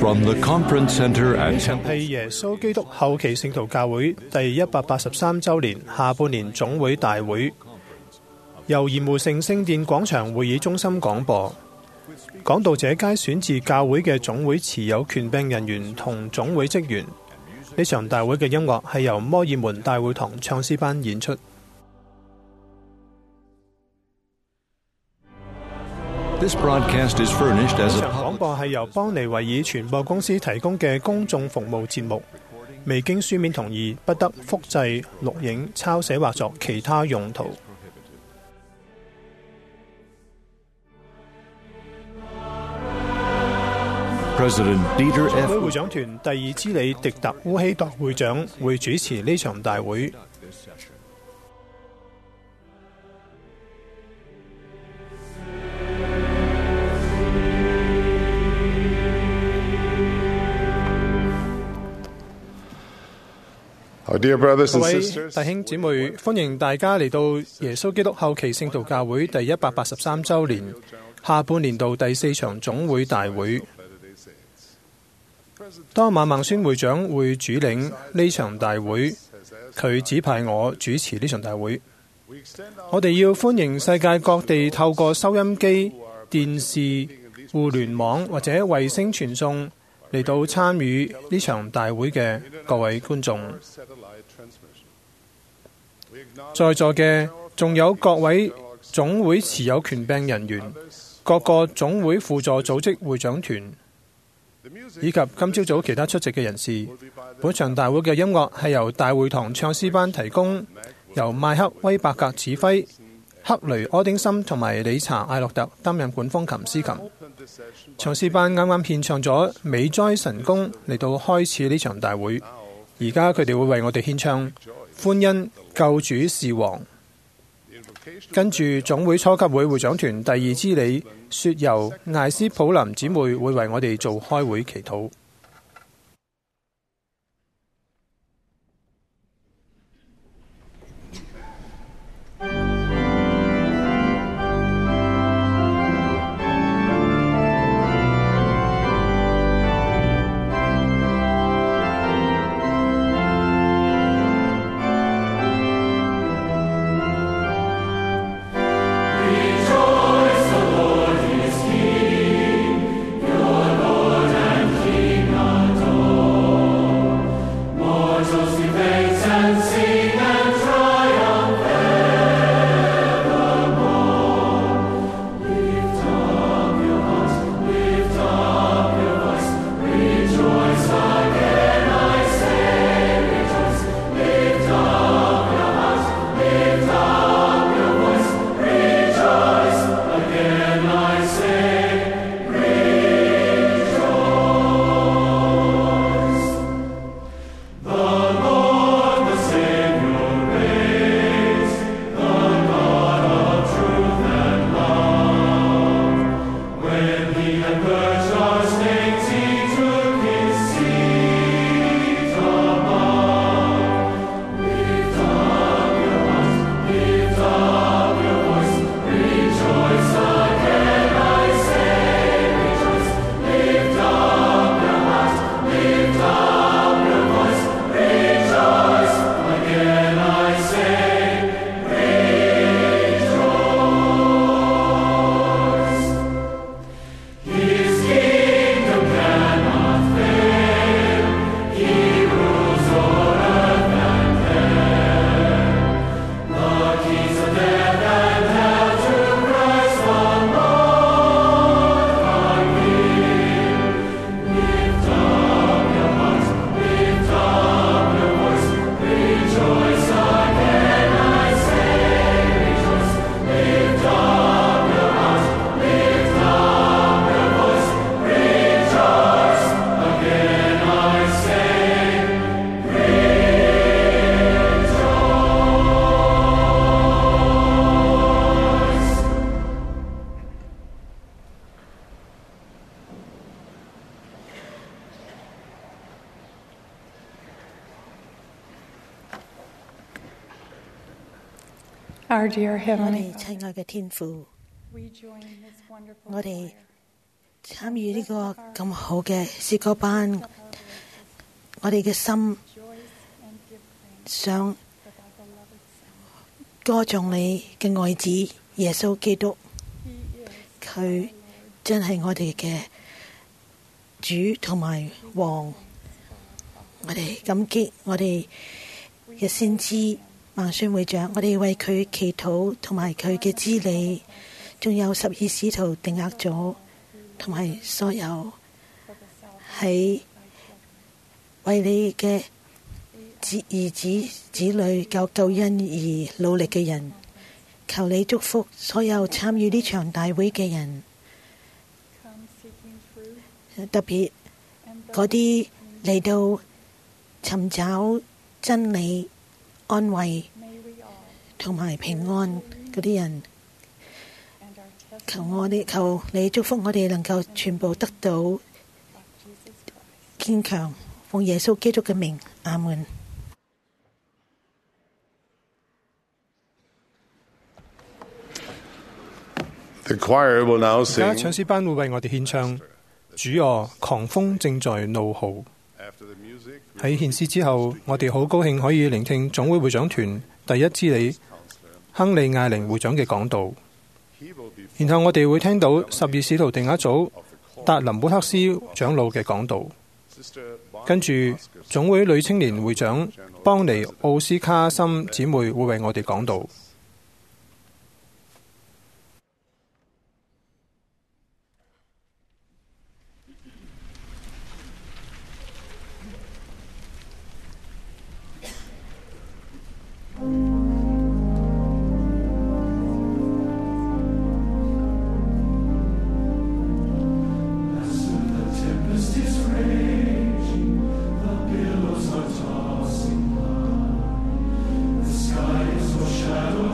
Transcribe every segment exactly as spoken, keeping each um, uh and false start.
From the Conference Center 呢 at 場係耶穌基督後期聖徒教會第一百八十三週年下半年總會大會，由鹽湖城聖殿廣場會議中心廣播。講道者皆選自教會嘅總會持有權柄人員同總會職員。呢場大會嘅音樂係由摩爾門大會堂唱詩班演出。 This broadcast is furnished as 呢 a 場廣播係由邦尼維爾傳播公司提供嘅公眾服務節目，未經書面同意，不得複製、錄影、抄寫或作其他用途。 President Dieter 總會 F. 會長團第二支理迪特烏希特會長會主持呢場大會。 Our dear brothers 各 and 位 sisters, 弟兄姊妹，歡迎大家嚟到耶穌基督後期聖徒教會第一百八十三週年下半年度第四場總會大會。多馬孟孫會長會主領呢場大會，佢指派我主持呢場大會。我哋要歡迎世界各地透過收音機、電視、互聯網或者衛星傳送嚟到參與呢場大會嘅各位觀眾。在座嘅仲有各位總會持有權柄人員、各個總會輔助組織會長團，以及今朝早其他出席嘅人士。本場大會嘅音樂係由大會堂唱詩班提供，由麥克威伯格指揮，克雷柯丁森同埋理查艾洛特擔任管風琴司琴。唱詩班啱啱獻唱咗美哉神功嚟到開始呢場大會，而家佢哋會為我哋獻唱歡欣救主是王。跟住總會初級會會長團第二支理雪柔艾斯普林姊妹會為我哋做開會祈禱。 Our dear 我 Heavenly 哋親愛嘅天父， we join in this wonderful 我哋 choir 參與呢個咁好嘅詩歌班，我哋嘅心想歌頌你嘅愛子耶穌基督，佢真係我哋嘅主同埋王。我哋感激我哋嘅先知孟孫會長，我哋為佢祈禱同埋佢嘅治理，仲有十二使徒定額咗，同埋所有喺為你嘅子兒子子女救救恩而努力嘅人，求你祝福所有參與呢場大會嘅人，特別嗰啲嚟到尋找真理、安慰同埋平安嗰啲人，求我哋求你祝福我哋能夠全部得到堅強，奉耶穌基督嘅名，阿門。 The choir will now 而家 sing. 唱詩班會為我哋獻唱《主啊，狂風正在怒號》。 After the music, 喺獻詩之後，我哋好高興可以聆聽總會會長團第一支理亨利艾靈會長嘅講道。 he will be 然後我哋會聽到十二使徒定額組達林布克斯長老嘅講道， Sister 跟住總會女青年會長邦尼奧斯卡森姊妹會為我哋講道。 Shadow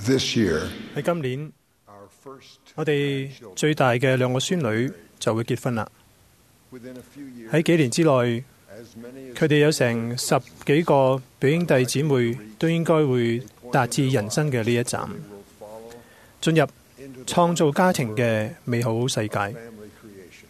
This year, 喺今年， our first 我哋最大嘅兩個孫女就會結婚啦。 within a few years, 喺幾年之內， as many as 佢哋有成十幾個表兄弟姊妹都應該會達至人生嘅呢一站， will follow 進入 into the 創造家庭嘅美好世界。 family creation.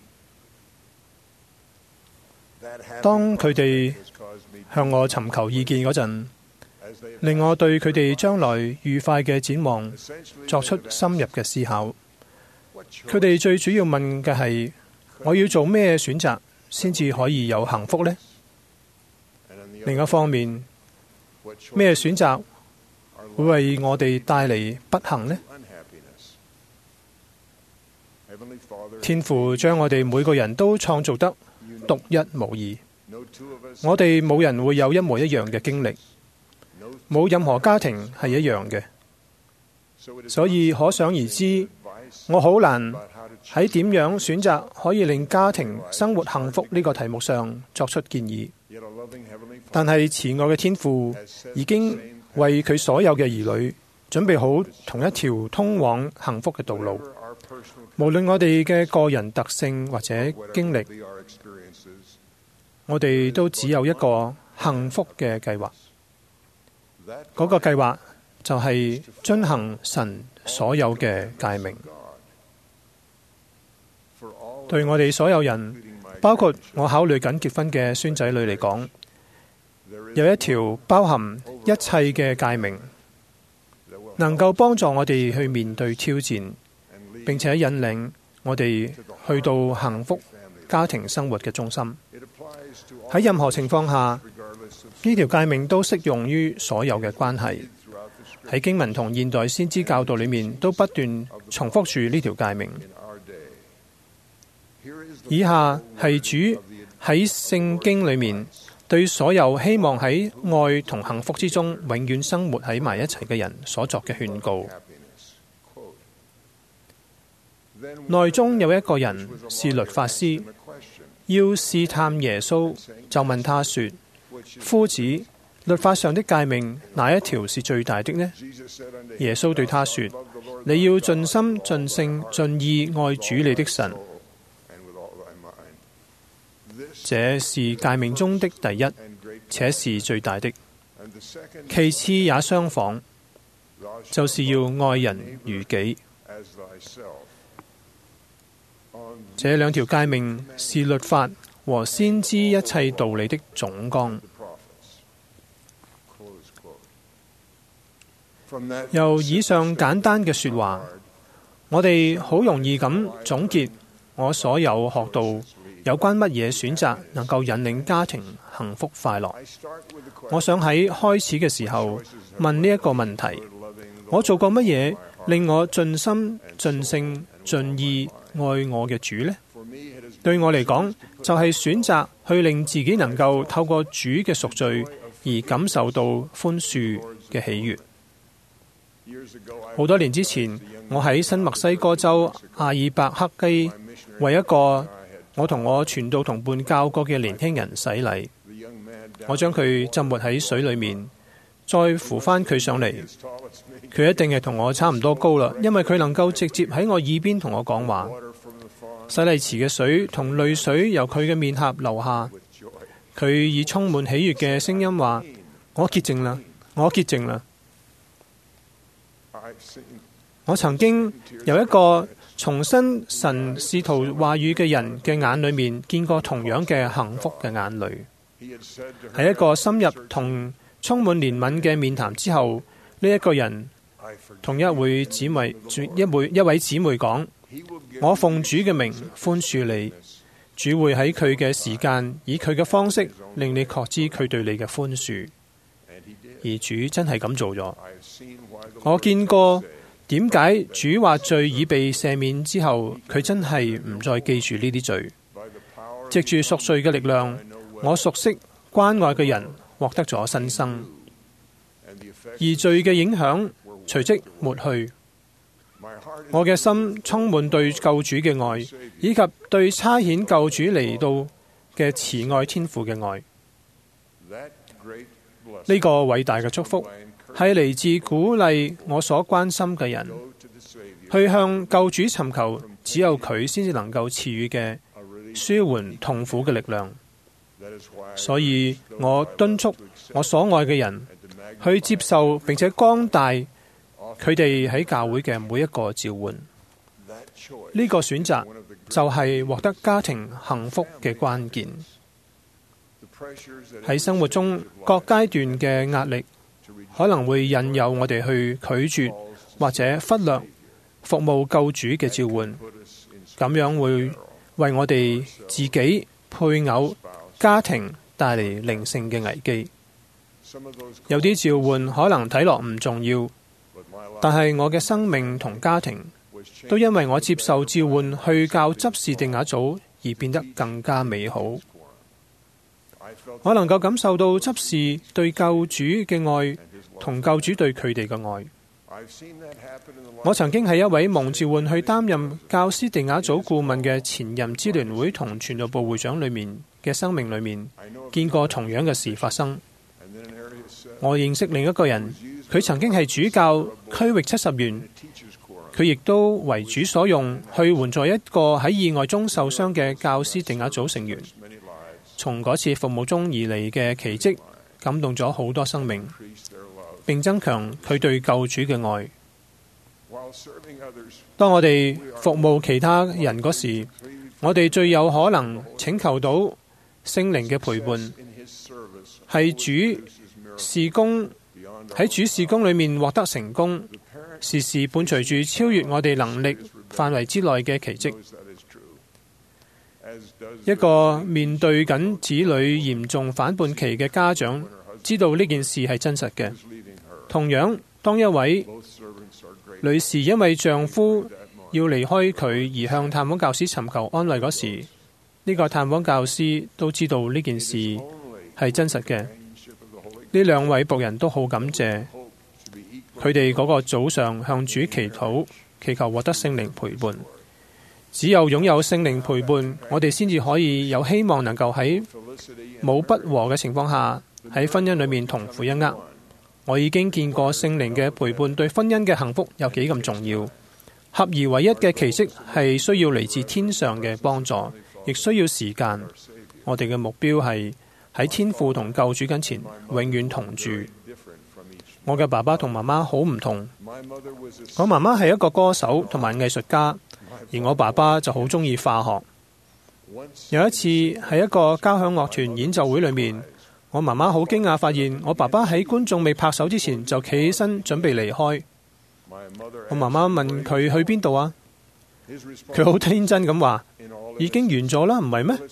That happy 當佢哋 has caused me 向我尋求意見嗰陣， as they 令我對佢哋將來愉快嘅展望 essentially 作出 they have 深入嘅思考。 what choice 佢哋最主要問嘅係：我要做咩選擇先至可以有幸福呢？ and on the 另 other 一方面， what choice 咩選擇 are 會為我哋帶嚟不幸呢？ unhappiness. Heavenly Father, 天父將我哋每個人都創造得 you 獨一無二， no two of us, 我哋冇人會有一模一樣嘅經歷， no 冇任何家庭係一樣嘅， so it is 所以可想而知， advice 我好難 about how to 喺點樣選擇可以令家庭生活幸福呢個題目上作出建議。 yet a loving Heavenly 但 Father 係慈愛嘅天父 has set 已經 the same 為佢所有嘅兒女準備好同一條通往幸福嘅道路。 whatever our personal 無論我哋嘅個人特性或者 whatever 經歷， be our experiences, 我哋都只有一個幸福嘅計劃。 that 嗰個計劃就係遵行神所有嘅誡命。 God for all 對我哋所有人， including my 包括我考慮緊結婚嘅孫仔女嚟講， there is 有一條包含一切嘅誡命， that will 能夠幫助我哋去面對挑戰， and lead 並且引領我哋去到幸福 family. 家庭生活嘅中心。 It applies to all 喺任何情況下， regardless of 呢條誡命都適用於所有嘅關係。 throughout the scripture 喺經文同現代先知教導裏面，都不斷重複住呢條誡命。 in our day. Here is the 以下 full 係 wording 主 of the 喺聖經裏面對所有希望喺愛同幸福之中永遠生活喺埋一齊嘅人所作嘅勸告。 happiness. Quote, Then 內中有一個人是律法師， a question 要試探耶穌，就問他說： which is 夫子，律法上的誡命哪一條是最大的呢？ Jesus said unto him, 耶穌對他說： Love the Lord 你要 thy 盡 God 心、 with all 盡 thy 性、 heart, 盡意愛主你的神， soul, and with all thy mind. This 這是誡命中的第一， and great 且是最大的。 and the second 其次也相仿， thou shalt 就是要愛人如己。 as thyself. On 這兩條誡命是律法和先知一切道理的總綱。 the prophets. Close quote. From that 由以上簡單嘅說話，我哋好容易咁總結我所有學到有關乜嘢選擇能夠引領家庭幸福快樂。 I start with the question 我想喺開始嘅時候問呢一個問題： of loving the 我做過乜嘢令我盡心盡性盡意愛我嘅主呢？ For me, it has 對我嚟講，就係選擇去令自己能夠透過主嘅贖罪而感受到寬恕嘅喜悅。 years ago I 好多年之前，我喺新墨西哥州阿爾伯克基為一個我同我傳道同伴教過嘅年輕人洗禮， the young man down 我將佢浸沒喺水裡面，再扶翻佢上嚟。 as tall as me, 佢一定係同我差唔多高啦，因為佢能夠直接喺我耳邊同我講話。 water from the farm 洗禮池嘅水同淚水由佢嘅面頰流下， with joy. 佢以充滿喜悅嘅聲音話：我潔淨啦，我潔淨啦。 I've seen 我曾經由一個重申神使徒話語嘅人嘅眼裏面見過同樣嘅幸福嘅眼淚。 he had said to her, 喺一個深入同充滿憐憫嘅面談之後，呢一個人 I forgive 同一位姊妹一位一位姊妹講： he will give 我奉主嘅名寬恕你，主會喺佢嘅時間以佢嘅方式令你確知佢對你嘅寬恕。 and he did. 而主真係咁做咗。 I've seen why the 我 Lord 見過 say, 點解主話罪已被赦免之後，佢真係唔再記住呢啲罪。 by the power 藉住贖罪嘅力量，我熟悉關愛嘅人獲得咗新生， and the 而 effect 罪嘅影響隨即抹去。 my heart is 我嘅心充滿對救主嘅愛，以及對差遣救主嚟到嘅慈愛天父嘅愛。 that great 呢 blessing. 個偉大嘅祝福， 係嚟自鼓勵我所關心嘅人，去向救主尋求只有佢先至能夠賜予嘅舒緩痛苦嘅力量。所以我敦促我所愛嘅人去接受並且光大佢哋喺教會嘅每一個召喚。呢個選擇就係獲得家庭幸福嘅關鍵。喺生活中各階段嘅壓力可能會引誘我哋去拒絕或者忽略服務救主嘅召喚，咁樣會為我哋自己、配偶、家庭帶嚟靈性嘅危機。有啲召喚可能睇落唔重要，但係我嘅生命同家庭都因為我接受召喚去教執事定額組而變得更加美好。我能夠感受到執事對救主嘅愛同救主對佢哋嘅愛。我曾經係一位蒙召喚去擔任教師定額組顧問嘅前任支聯會同傳道部會長裏面嘅生命裏面，見過同樣嘅事發生。我認識另一個人，佢曾經係主教區域七十員，佢亦都為主所用，去援助一個喺意外中受傷嘅教師定額組成員。從嗰次服務中而嚟嘅奇蹟，感動咗好多生命，並增強佢對救主嘅愛。當我哋服務其他人嗰時，我哋最有可能請求到聖靈嘅陪伴，係主事工喺主事工裏面獲得成功，時時伴隨住超越我哋能力範圍之內嘅奇蹟。一個面對緊子女嚴重反叛期嘅家長，知道呢件事係真實嘅。同樣，當一位女士因為丈夫要離開佢而向探訪教師尋求安慰嗰時，呢個探訪教師都知道呢件事係真實嘅。呢兩位僕人都好感謝佢哋嗰個早上向主祈禱，祈求獲得聖靈陪伴。只有擁有聖靈陪伴，我哋先至可以有希望能夠喺冇不和嘅情況下喺婚姻裏面同負一軛。我已經見過聖靈嘅陪伴對婚姻嘅幸福有幾咁重要。合而為一嘅奇蹟係需要嚟自天上嘅幫助，亦需要時間。我哋嘅目標係喺天父同救主跟前永遠同住。我嘅爸爸同媽媽好唔同，我媽媽係一個歌手同埋藝術家，而我爸爸就好中意化學。有一次喺一個交響樂團演奏會裏面，我媽媽好驚訝發現我爸爸喺觀眾未拍手之前就企起身準備離開。我媽媽問佢去邊度啊？佢好天真咁話：已經完咗啦，唔係咩？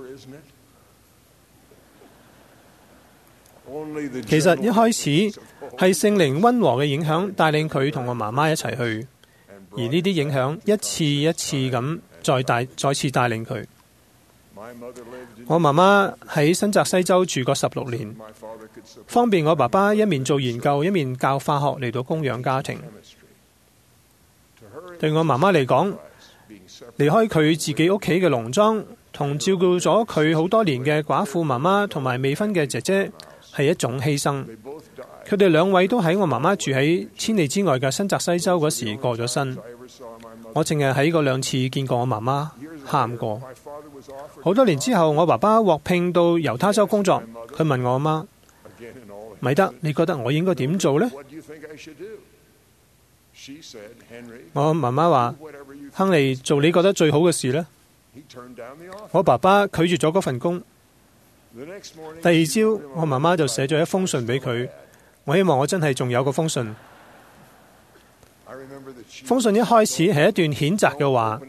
其實一開始係聖靈溫和嘅影響帶領佢同我媽媽一齊去，而呢啲影響一次一次咁再帶再次帶領佢。我媽媽喺新澤西州住過十六年，方便我爸爸一面做研究一面教化學嚟到供養家庭。對我媽媽嚟講，離開佢自己屋企嘅農莊，同照顧咗佢好多年嘅寡婦媽媽同埋未婚嘅姐姐，係一種犧牲。佢哋兩位都喺我媽媽住喺千里之外嘅新澤西州嗰時過咗身。我淨係喺嗰兩次見過我媽媽喊過。好多年之後，我爸爸獲聘到猶他州工作。佢問我阿媽：米德，你覺得我應該點做呢？我媽媽話：亨利，做你覺得最好嘅事呢。我爸爸拒絕咗嗰份工。第二朝，我媽媽就寫咗一封信俾佢。我希望我真係仲有嗰封信。封信一開始係一段譴責嘅話，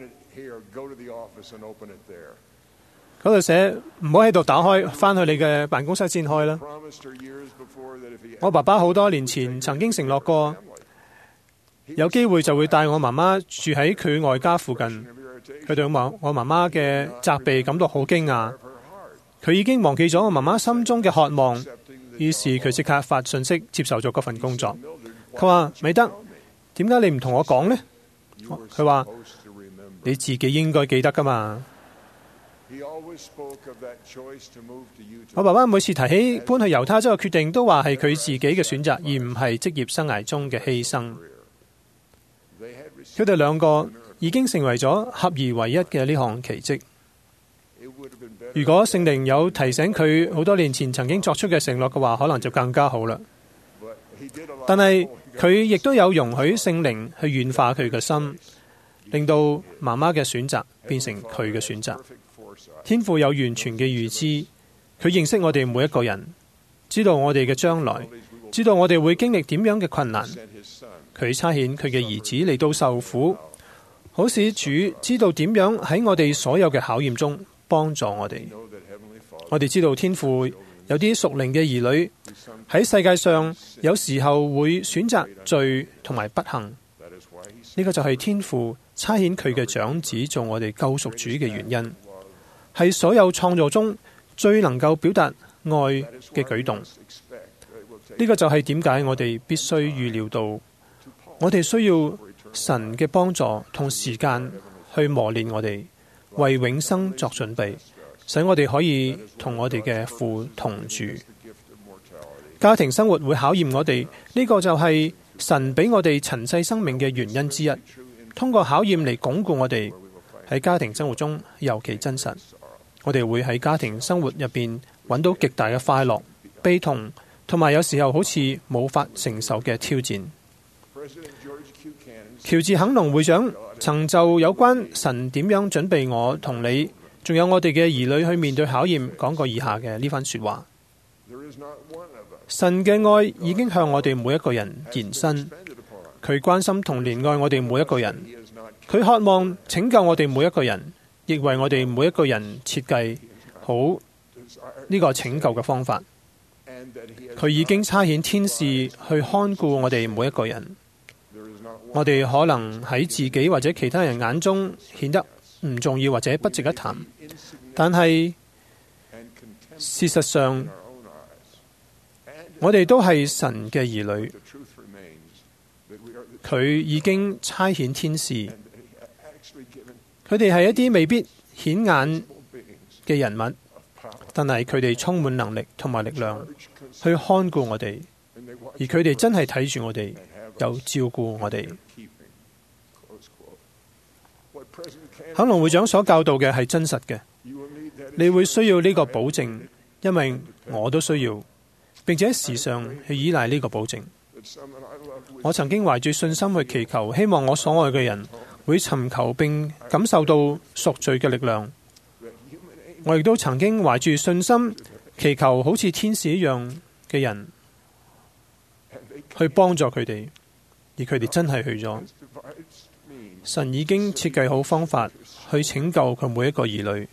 嗰度寫唔好喺度打開，返去你嘅辦公室先開啦。我爸爸好多年前曾經承諾過，有機會就會帶我媽媽住喺佢外家附近。佢對我我媽媽嘅責備感到好驚訝，佢已經忘記咗我媽媽心中嘅渴望，於是佢即刻發信息接受咗嗰份工作。佢話：米德，點解你唔同我講呢？佢話：你自己應該記得㗎嘛。 我爸爸每次提起搬去猶他州嘅決定，都話係佢自己嘅選擇，而唔係職業生涯中嘅犧牲。佢哋兩個已經成為咗合而為一嘅呢項奇蹟。如果聖靈有提醒佢好多年前曾經作出嘅承諾嘅話，可能就更加好啦。但係佢亦都有容許聖靈去軟化佢嘅心，令到媽媽嘅選擇變成佢嘅選擇。天父有完全嘅預知，佢認識我哋每一個人，知道我哋嘅將來，知道我哋會經歷點樣嘅困難。佢差遣佢嘅兒子嚟到受苦，好使主知道點樣喺我哋所有嘅考驗中幫助我哋。我哋知道天父有啲屬靈嘅兒女喺世界上，有時候會選擇罪同埋不幸。呢個就係天父差遣佢嘅長子做我哋救贖主嘅原因，係所有創造中最能夠表達愛嘅舉動。呢個就係點解我哋必須預料到，我哋需要神嘅幫助同時間去磨練我哋，為永生作準備，使我哋可以同我哋嘅父同住。家庭生活會考驗我哋，呢個就係神俾我哋塵世生命嘅原因之一。通過考驗嚟鞏固我哋喺家庭生活中尤其真實。我哋會喺家庭生活入邊揾到極大嘅快樂、悲痛，同埋有時候好似無法承受嘅挑戰。喬治肯農會長曾就有關神點樣準備我同你，仲有我哋嘅兒女去面對考驗，講過以下嘅呢番說話。神嘅愛已經向我哋每一個人延伸，佢關心同憐愛我哋每一個人，佢渴望拯救我哋每一個人，亦為我哋每一個人設計好呢個拯救嘅方法。佢已經差遣天使去看顧我哋每一個人。我哋可能喺自己或者其他人眼中顯得唔重要或者不值一談，但係事實上，我哋都係神嘅兒女。佢已經差遣天使，佢哋係一啲未必顯眼嘅人物，但係佢哋充滿能力同埋力量去看顧我哋，而佢哋真係睇住我哋，又照顧我哋。肯農會長所教導嘅係真實嘅，你會需要呢個保證，因為我都需要，並且時常去依賴呢個保證。我曾經懷住信心去祈求，希望我所愛嘅人會尋求並感受到贖罪嘅力量。我亦都曾經懷住信心祈求，好似天使一樣嘅人去幫助佢哋，而佢哋真係去咗。神已經設計好方法去拯救佢每一個兒女。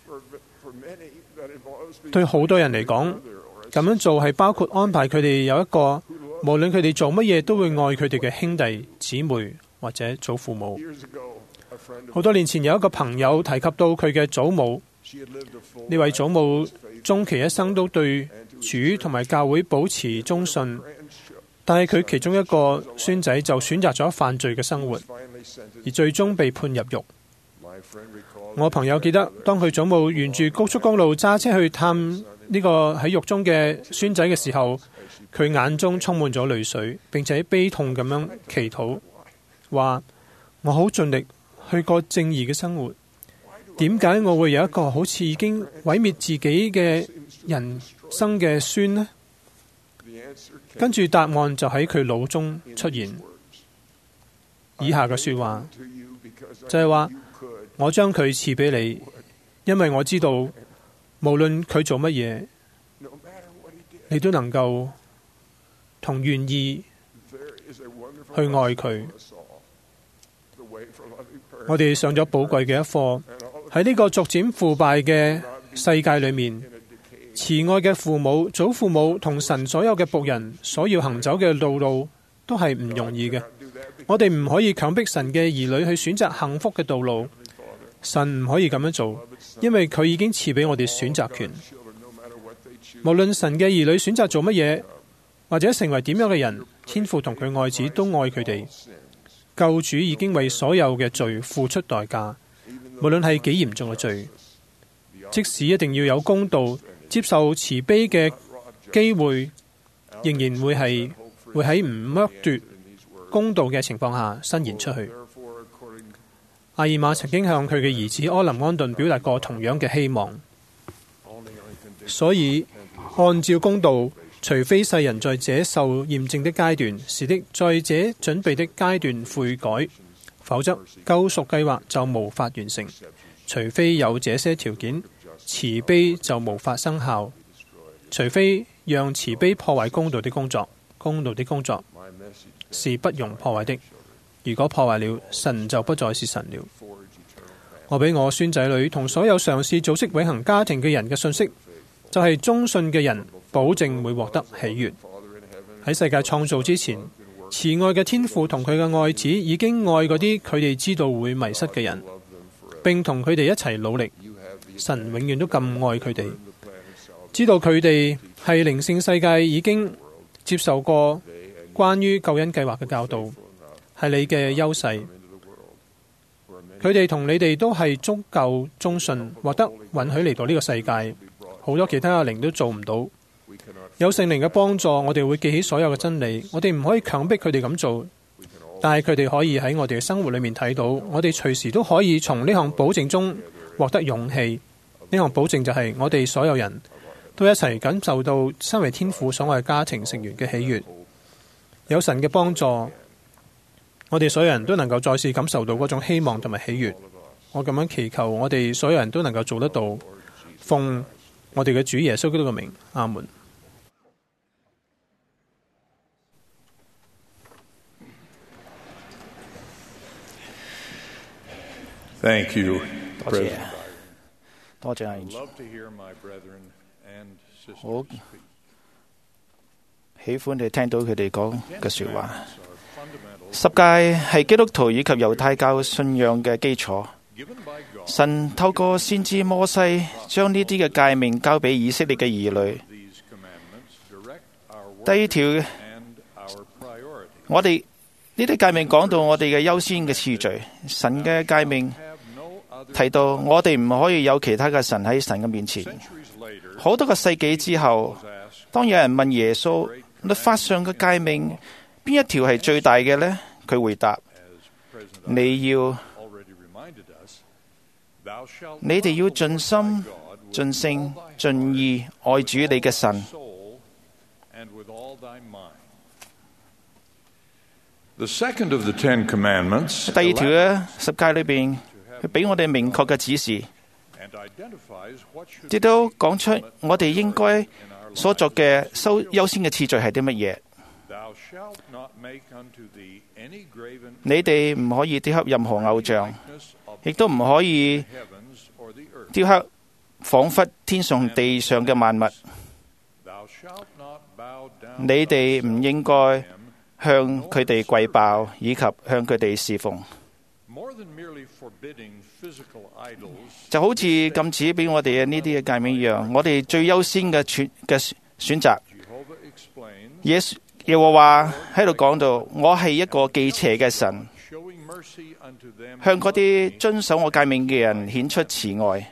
對好多人嚟講，咁樣做係包括安排佢哋有一個無論佢哋做乜嘢都會愛佢哋嘅兄弟姊妹或者祖父母。好多年前有一個朋友提及到佢嘅祖母，呢位祖母終其一生都對主同埋教會保持忠信，但係佢其中一個孫仔就選擇咗犯罪嘅生活，而最終被判入獄。我朋友記得，當佢祖母沿住高速公路揸車去探呢個喺獄中嘅孫仔嘅時候，佢眼中充滿咗淚水，並且悲痛咁樣祈禱，話：我好盡力去過正義嘅生活，點解我會有一個好似已經毀滅自己嘅人生嘅孫呢？跟住答案就喺佢腦中出現，以下嘅說話就係話：我將佢賜俾你，因為我知道無論佢做乜嘢，你都能夠同願意去愛佢。我哋上咗寶貴嘅一課，喺呢個逐漸腐敗嘅世界裏面，慈愛嘅父母、祖父母同神所有嘅僕人所要行走嘅路路都係唔容易嘅。我哋唔可以強迫神嘅兒女去選擇幸福嘅道路，神唔可以咁樣做，因為佢已經賜俾我哋選擇權。無論神嘅兒女選擇做乜嘢，或者成為點樣嘅人，天父同佢愛子都愛佢哋。救主已經為所有嘅罪付出代價，無論係幾嚴重嘅罪。 即使一定要有公道、接受慈悲嘅機會，仍然會係會喺唔剝奪公道嘅情況下伸延出去。阿爾瑪曾經向佢嘅兒子柯林安頓表達過同樣嘅希望，所以按照公道，除非世人在這受驗證的階段，是的，在這準備的階段悔改，否則救贖計劃就無法完成。除非有這些條件，慈悲就無法生效。除非讓慈悲破壞公道的工作，公道的工作是不容破壞的。如果破壞了，神就不再是神了。我俾我孫仔女同所有嘗試組織永恆家庭嘅人嘅信息，就係忠信嘅人保證會獲得喜悅。喺世界創造之前，慈愛嘅天父同佢嘅愛子已經愛嗰啲佢哋知道會迷失嘅人，並同佢哋一齊努力。神永遠都咁愛佢哋，知道佢哋係靈性世界已經接受過關於救恩計劃嘅教導，係你嘅優勢。佢哋同你哋都係足夠忠信，獲得允許嚟到呢個世界。好多其他嘅靈都做唔到。有聖靈嘅幫助，我哋會記起所有嘅真理。我哋唔可以強迫佢哋咁做，但係佢哋可以喺我哋嘅生活裏面睇到，我哋隨時都可以從呢項保證中獲得勇氣。呢項保證就係我哋所有人都一齊感受到身為天父所愛家庭成員嘅喜悅。有神嘅幫助，我哋所有人都能夠再次感受到嗰種希望同埋喜悅。我咁樣祈求，我哋所有人都能夠做得到。奉我哋嘅主耶穌基督嘅名，阿門。 Thank you. 多謝，多謝阿賢。好喜歡你聽到佢哋講嘅說話。十誡係基督徒以及猶太教信仰嘅基礎。神透過先知摩西將呢啲嘅誡命交俾以色列嘅兒女。第二條，我哋呢啲誡命講到我哋嘅優先嘅次序。神嘅誡命提到我哋唔可以有其他嘅神喺神嘅面前。好多個世紀之後，當有人問耶穌律法上嘅誡命邊一條係最大嘅呢？佢回答：你要你哋要盡心、盡性、盡意愛主你嘅神。第二條嘅十誡裏邊，佢俾我哋明確嘅指示，亦都講出我哋應該所作嘅優優先嘅次序係啲乜嘢。你哋唔可以雕刻任何偶像，亦都唔可以雕刻仿佛天上地上嘅萬物。你哋唔應該向佢哋跪拜，以及向佢哋侍奉。就好似禁止俾我哋嘅呢啲嘅誡命一樣，我哋最優先嘅選嘅選擇。耶耶和華喺度講到，我係一個忌邪嘅神，向嗰啲遵守我誡命嘅人顯出慈愛。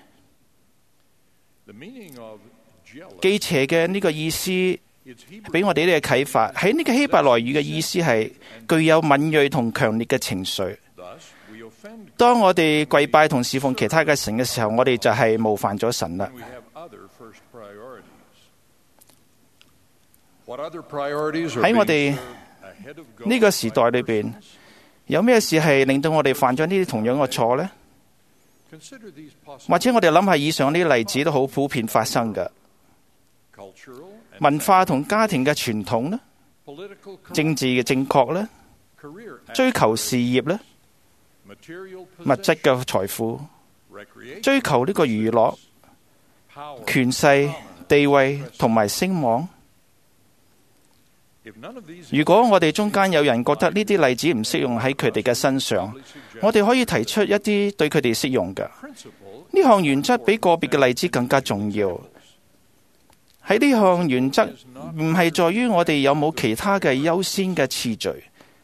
忌邪嘅呢個意思，俾我哋呢個啟發。喺呢個希伯來語嘅意思係具有敏銳同強烈嘅情緒。當我哋跪拜同侍奉其他嘅神嘅時候，我哋就係冒犯咗神啦。喺我哋呢個時代裏邊，有咩事係令到我哋犯咗呢啲同樣嘅錯呢？或者我哋諗下以上呢啲例子都好普遍發生嘅。文化同家庭嘅傳統呢，政治嘅正確呢，追求事業呢，物質嘅財富，追求呢個娛樂、權勢、地位同埋聲望。如果我哋中間有人覺得呢啲例子唔適用喺佢哋嘅身上，我哋可以提出一啲對佢哋適用嘅。呢項原則比個別嘅例子更加重要。喺呢項原則唔係在於我哋有冇其他嘅優先嘅次序。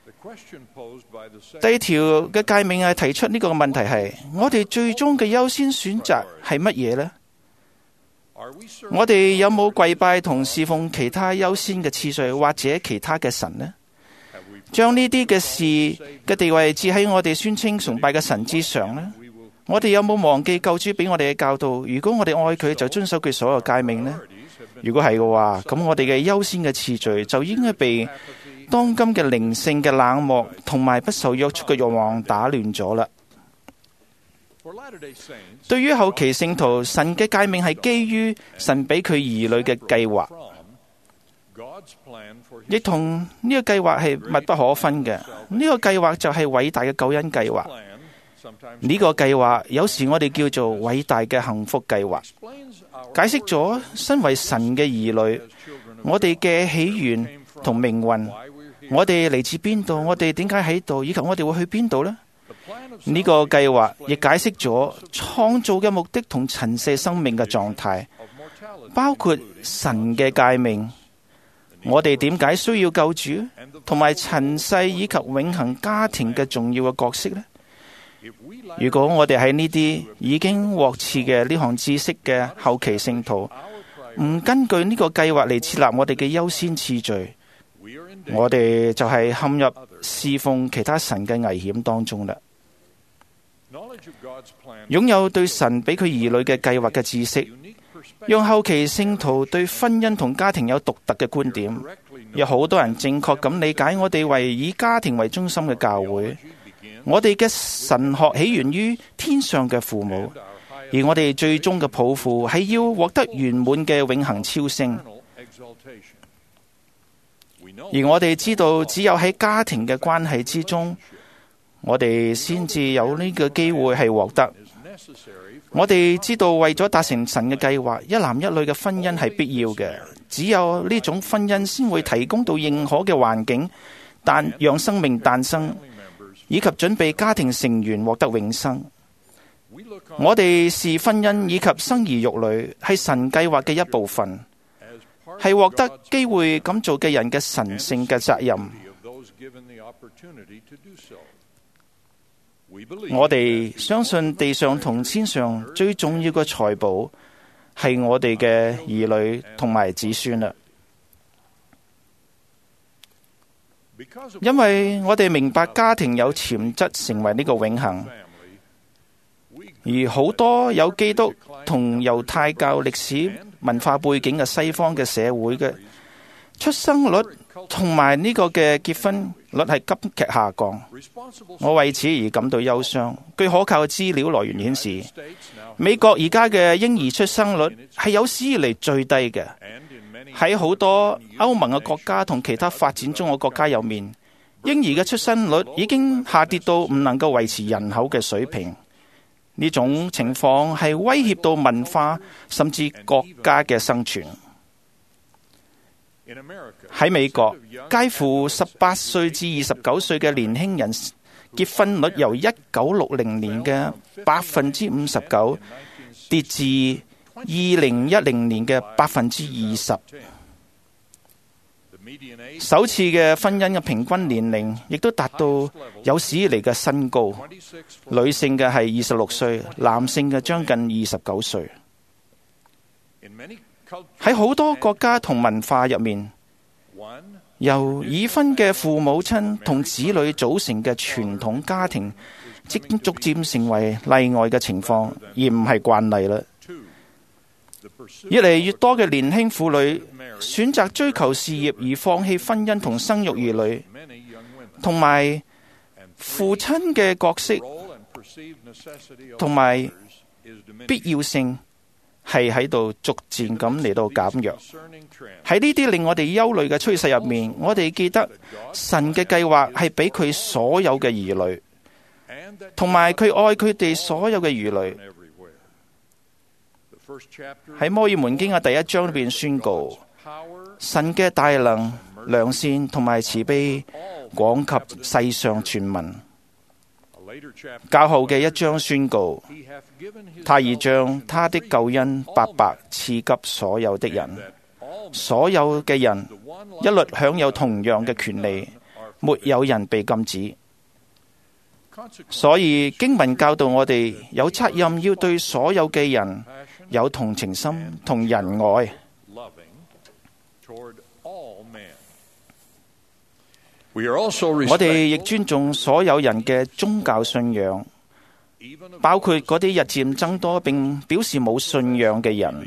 第二條嘅誡命係提出呢個問題係：我哋最終嘅優先選擇係乜嘢呢？ 我哋有冇跪拜同侍奉其他優先嘅次序或者其他嘅神呢？將呢啲嘅事嘅地位置喺我哋宣稱崇拜嘅神之上呢？我哋有冇忘記救主俾我哋嘅教導？如果我哋愛佢，就遵守佢所有誡命呢？如果係嘅話，咁我哋嘅優先嘅次序就應該被當今嘅靈性嘅冷漠同埋不受約束嘅慾望打亂咗啦。對於後期聖徒，神嘅誡命係基於神俾佢兒女嘅計劃，亦同呢個計劃係密不可分嘅。呢個計劃就係偉大嘅救恩計劃。呢個計劃有時我哋叫做偉大嘅幸福計劃，解釋咗身為神嘅兒女，我哋嘅起源同命運，我哋嚟自邊度，我哋點解喺度，以及我哋會去邊度呢？呢個計劃亦解釋咗創造嘅目的同陳世生命嘅狀態，包括神嘅誡命，我哋點解需要救主，同埋陳世以及永恆家庭嘅重要嘅角色呢？如果我哋喺呢啲已經獲賜嘅呢項知識嘅後期聖徒，唔根據呢個計劃嚟設立我哋嘅優先次序，我哋就係陷入侍奉其他神嘅危險當中啦。擁有對神俾佢兒女嘅計劃嘅知識，讓後期聖徒對婚姻同家庭有獨特嘅觀點。有好多人正確咁理解我哋為以家庭為中心嘅教會。我哋嘅神學起源於天上嘅父母，而我哋最終嘅抱負係要獲得圓滿嘅永恆超升。而我哋知道，只有喺家庭嘅關係之中，我哋先至有呢個機會係獲得。我哋知道，為咗達成神嘅計劃，一男一女嘅婚姻係必要嘅。只有呢種婚姻先會提供到認可嘅環境，但讓生命誕生，以及準備家庭成員獲得永生。我哋視婚姻以及生兒育女係神計劃嘅一部分，係獲得機會咁做嘅人嘅神聖嘅責任。我哋相信地上同天上最重要嘅財寶係我哋嘅兒女同埋子孫啦。因為我哋明白家庭有潛質成為呢個永恆，而好多有基督同猶太教歷史文化背景嘅西方嘅社會嘅出生率同埋呢個嘅結婚率係急劇下降，我為此而感到憂傷。據可靠嘅資料來源顯示，美國而家嘅嬰兒出生率係有史以嚟最低嘅。喺好多歐盟嘅國家同其他發展中嘅國家入面，嬰兒嘅出生率已經下跌到唔能夠維持人口嘅水平。呢種情況係威脅到文化甚至國家嘅生存。喺美國，介乎十八歲至二十九歲嘅年輕人結婚率由一九六零年嘅百分之五十九跌至二零一零年嘅百分之二十。首次嘅婚姻嘅平均年齡亦都達到有史以嚟嘅新高，女性嘅係二十六歲，男性嘅將近二十九歲。喺好多國家同文化入面，由已婚嘅父母親同子女組成嘅傳統家庭，即逐漸成為例外嘅情況，而唔係慣例啦。越嚟越多嘅年輕婦女選擇追求事業而放棄婚姻同生育兒女，同埋父親嘅角色同埋必要性係喺度逐漸咁嚟到減弱。喺呢啲令我哋憂慮嘅趨勢入面，我哋記得神嘅計劃係俾佢所有嘅兒女，同埋佢愛佢哋所有嘅兒女。喺摩爾門經嘅第一章裏邊宣告，神嘅大能、良善同埋慈悲廣及世上全民。較後嘅一章宣告，他已將他的救恩白白賜給所有的人，所有嘅人一律享有同樣嘅權利，沒有人被禁止。所以經文教導我哋有責任要對所有嘅人有同情心同仁愛。我哋亦尊重所有人嘅宗教信仰，包括嗰啲日漸增多並表示冇信仰嘅人。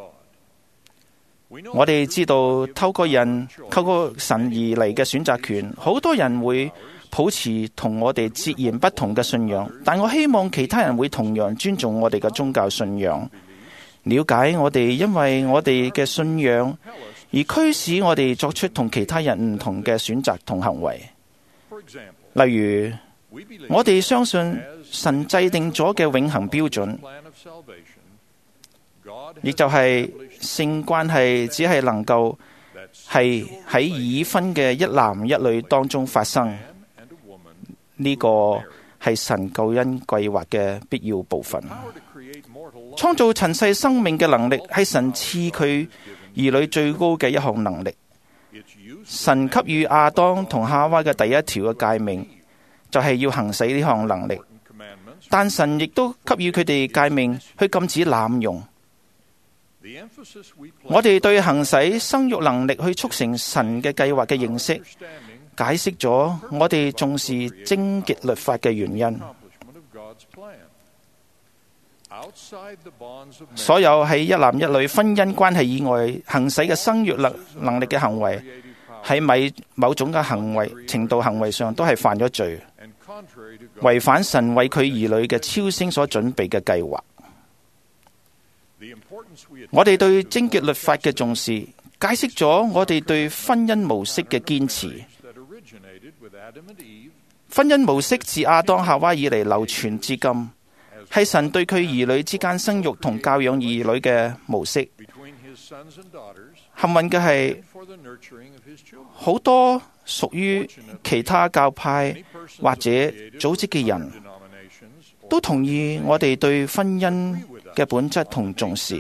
我哋知道透過人透過神而嚟嘅選擇權，好多人會抱持同我哋截然不同嘅信仰，但我希望其他人會同樣尊重我哋嘅宗教信仰，了解我哋因為我哋嘅信仰而驅使我哋作出同其他人唔同嘅選擇同行為。例如，我哋相信神制定咗嘅永恆標準，亦就係性關係只係能夠係喺已婚嘅一男一女當中發生。呢個係神救恩計劃嘅必要部分。創造塵世生命嘅能力係神賜佢兒女最高嘅一項能力。神給予亞當同夏娃嘅第一條嘅誡命，就係要行使呢項能力。但神亦都給予佢哋誡命去禁止濫用。我哋對行使生育能力去促成神嘅計劃嘅認識，解釋咗我哋重視貞潔律法嘅原因。所有喺一男一女婚姻關係以外行使嘅生育能能力嘅行為，喺某某種嘅行為程度行為上都係犯咗罪，違反神為佢兒女嘅超升所準備嘅計劃。我哋對貞潔律法嘅重視，解釋咗我哋對婚姻模式嘅堅持。婚姻模式自亞當夏娃以嚟流傳至今，係神對佢兒女之間生育同教養兒女嘅模式。幸運嘅係，好多屬於其他教派或者組織嘅人都同意我哋對婚姻嘅本質同重視。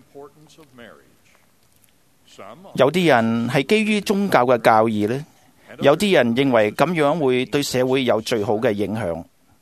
有啲人係基於宗教嘅教義呢，有啲人認為咁樣會對社會有最好嘅影響。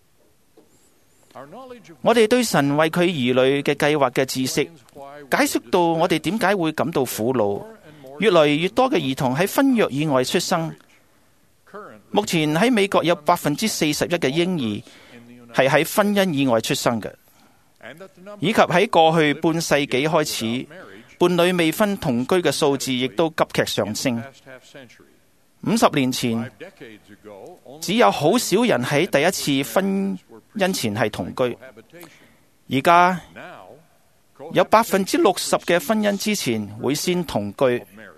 我哋對神為佢兒女嘅計劃嘅知識，解釋到我哋點解會感到苦惱。越來越多嘅兒童喺婚約以外出生。目前喺美國有百分之四十一嘅嬰兒係喺婚姻以外出生嘅，以及喺過去半世紀開始，伴侶未婚同居嘅數字亦都急劇上升。五十年前，只有好少人喺第一次婚姻前係同居，而家有百分之六十嘅婚姻之前會先同居。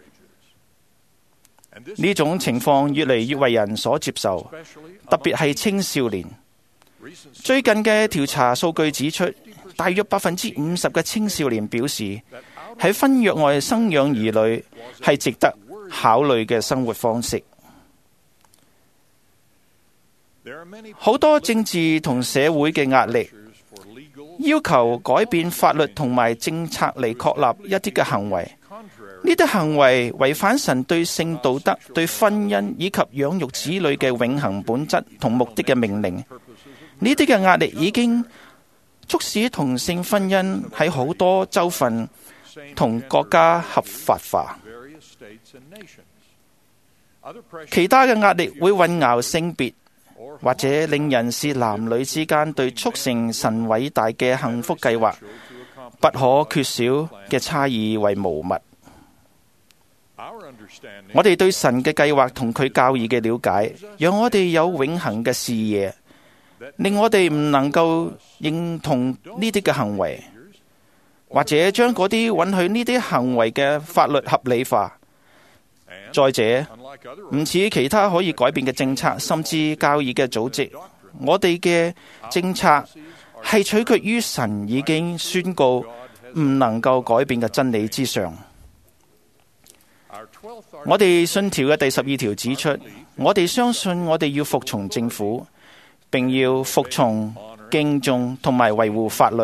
呢種情況越嚟越為人所接受，特別係青少年。最近嘅調查數據指出，大約百分之五十嘅青少年表示，喺婚約外生養兒女係值得考慮嘅生活方式。好多政治同社會嘅壓力，要求改變法律同埋政策嚟確立一啲嘅行為。呢啲行為違反神對性道德、對婚姻以及養育子女嘅永恆本質同目的嘅命令。呢啲嘅壓力已經促使同性婚姻喺好多州份同國家合法化。其他嘅壓力會混淆性別，或者令人視男女之間對促成神偉大嘅幸福計劃不可缺少嘅差異為無物。我哋對神嘅計劃同佢教義嘅了解，讓我哋有永恆嘅視野，令我哋唔能夠認同呢啲嘅行為，或者將嗰啲允許呢啲行為嘅法律合理化。再者，唔似其他可以改變嘅政策，甚至教義嘅組織，我哋嘅政策係取決於神已經宣告唔能夠改變嘅真理之上。我哋信條嘅第十二條指出，我哋相信我哋要服從政府，並要服從、敬重同埋維護法律。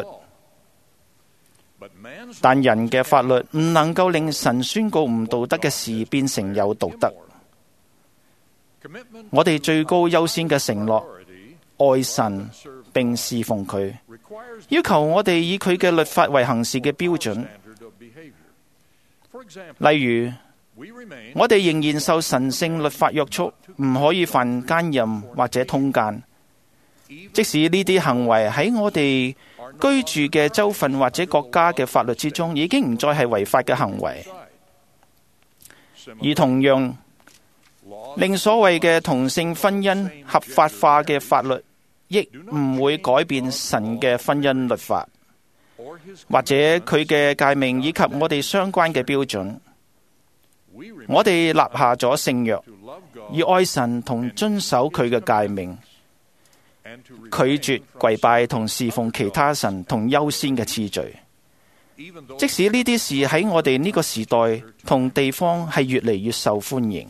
但人嘅法律唔能夠令神宣告唔道德嘅事變成有道德。我哋最高優先嘅承諾，愛神、 並侍奉佢，要求我哋以佢嘅律法為行事嘅標準。例如，我哋仍然受神聖律法約束，唔可以犯奸淫或者通姦。即使呢啲行為喺我哋居住嘅州份或者國家嘅法律之中，已經唔再係違法嘅行為。而同樣，令所謂嘅同性婚姻合法化嘅法律，亦唔會改變神嘅婚姻律法，或者佢嘅誡命以及我哋相關嘅標準。我哋立下咗聖約，以愛神同遵守佢嘅誡命，拒絕跪拜同侍奉其他神同優先嘅次序。即使呢啲事喺我哋呢個時代同地方係越嚟越受歡迎，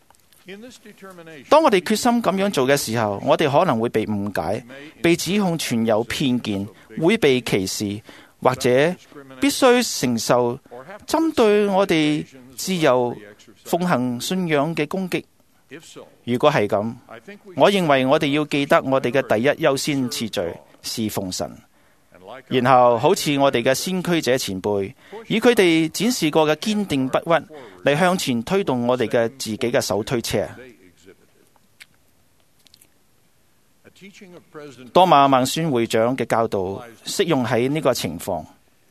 當我哋決心咁樣做嘅時候，我哋可能會被誤解，被指控存有偏見，會被歧視，或者必須承受針對我哋自由奉行信仰嘅攻擊。如果係咁，我認為我哋要記得我哋嘅第一優先次序，侍奉神，然後好似我哋嘅先驅者前輩，以佢哋展示過嘅堅定不屈嚟向前推動我哋嘅自己嘅手推車。多馬孟孫會長嘅教導適用喺呢個情況。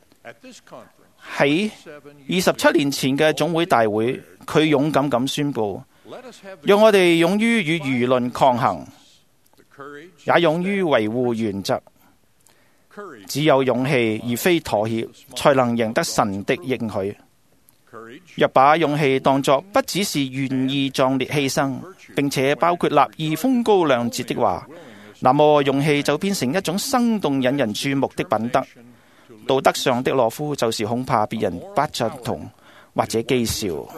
喺二十七年前嘅總會大會，佢勇敢咁宣布，讓我哋勇於與輿論抗衡，也勇於維護原則。只有勇氣而非妥協，才能贏得神的應許。若把勇氣當作不只是願意壯烈犧牲，並且包括立意風高亮節的話，那麼勇氣就變成一種生動引人注目的品德。道德上的懦夫就是恐怕別人不贊同或者譏笑。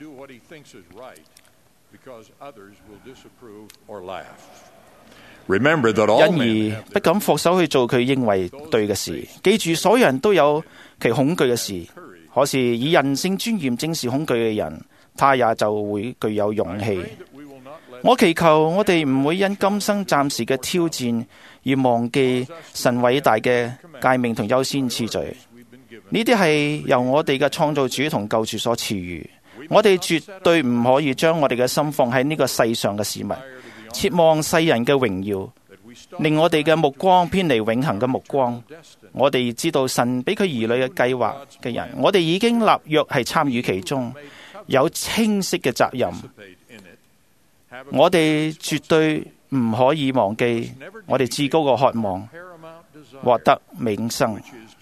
因而不敢放手去做佢認為對嘅事。記住，所有人都有其恐懼嘅事，可是以人性尊嚴正視恐懼嘅人，他也就會具有勇氣。我祈求我哋唔會因今生暫時嘅挑戰而忘記神偉大嘅誡命同優先次序。呢啲係由我哋嘅創造主同救主所賜予。我哋絕對唔可以將我哋嘅心放喺呢個世上嘅事物，切望世人嘅榮耀，令我哋嘅目光偏離永恆嘅目光。我哋知道神俾佢兒女嘅計劃嘅人，我哋已經立約係參與其中，有清晰嘅責任。我哋絕對唔可以忘記我哋至高嘅渴望，獲得永生，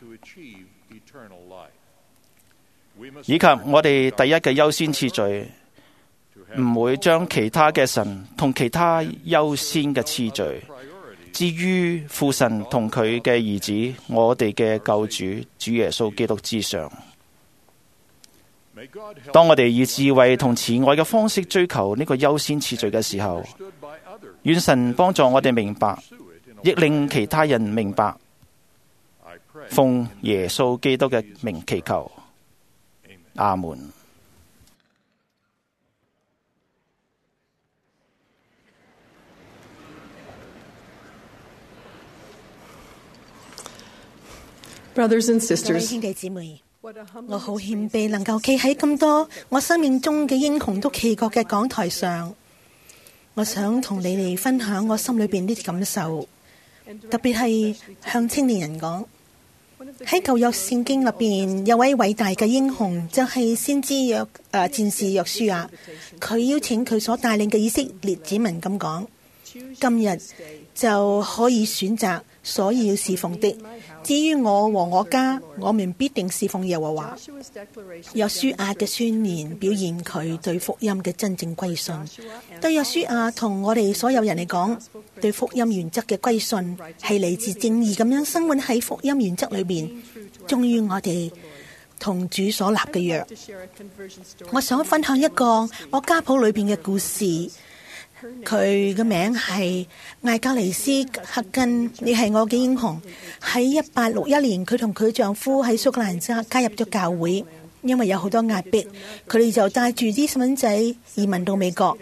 以及我哋第一嘅優先次序，唔會將其他嘅神同其他優先嘅次序置於父神同佢嘅兒子，我哋嘅救主主耶穌基督之上。當我哋以智慧同慈愛嘅方式追求呢個優先次序嘅時候，願神幫助我哋明白，亦令其他人明白。奉耶穌基督嘅名祈求，阿門。 Brothers and 各位 sisters, 兄弟姊妹，我好謙卑，能夠企喺咁多我生命中嘅英雄都企過嘅講台上，我想同你哋分享我心裏邊呢啲感受，特別係向青年人講。喺舊約聖經入邊有位偉大嘅英雄，就係先知約誒戰士約書亞。佢邀請佢所帶領嘅以色列子民咁講：今日就可以選擇所要侍奉的。至於我和我家，我們必定侍奉耶和華。約書亞嘅宣言表現佢對福音嘅真正歸順。對約書亞同我哋所有人嚟講，對福音原則嘅歸順係嚟自正義咁樣生活喺福音原則裏邊，忠於我哋同主所立嘅約。我想分享一個我家譜裏邊嘅故事。佢嘅名係艾格尼斯克根，你係我嘅英雄。喺一八六一年，佢同佢丈夫喺蘇格蘭加加入咗教會，因為有好多壓迫，佢哋就帶住啲細蚊仔移民到美國。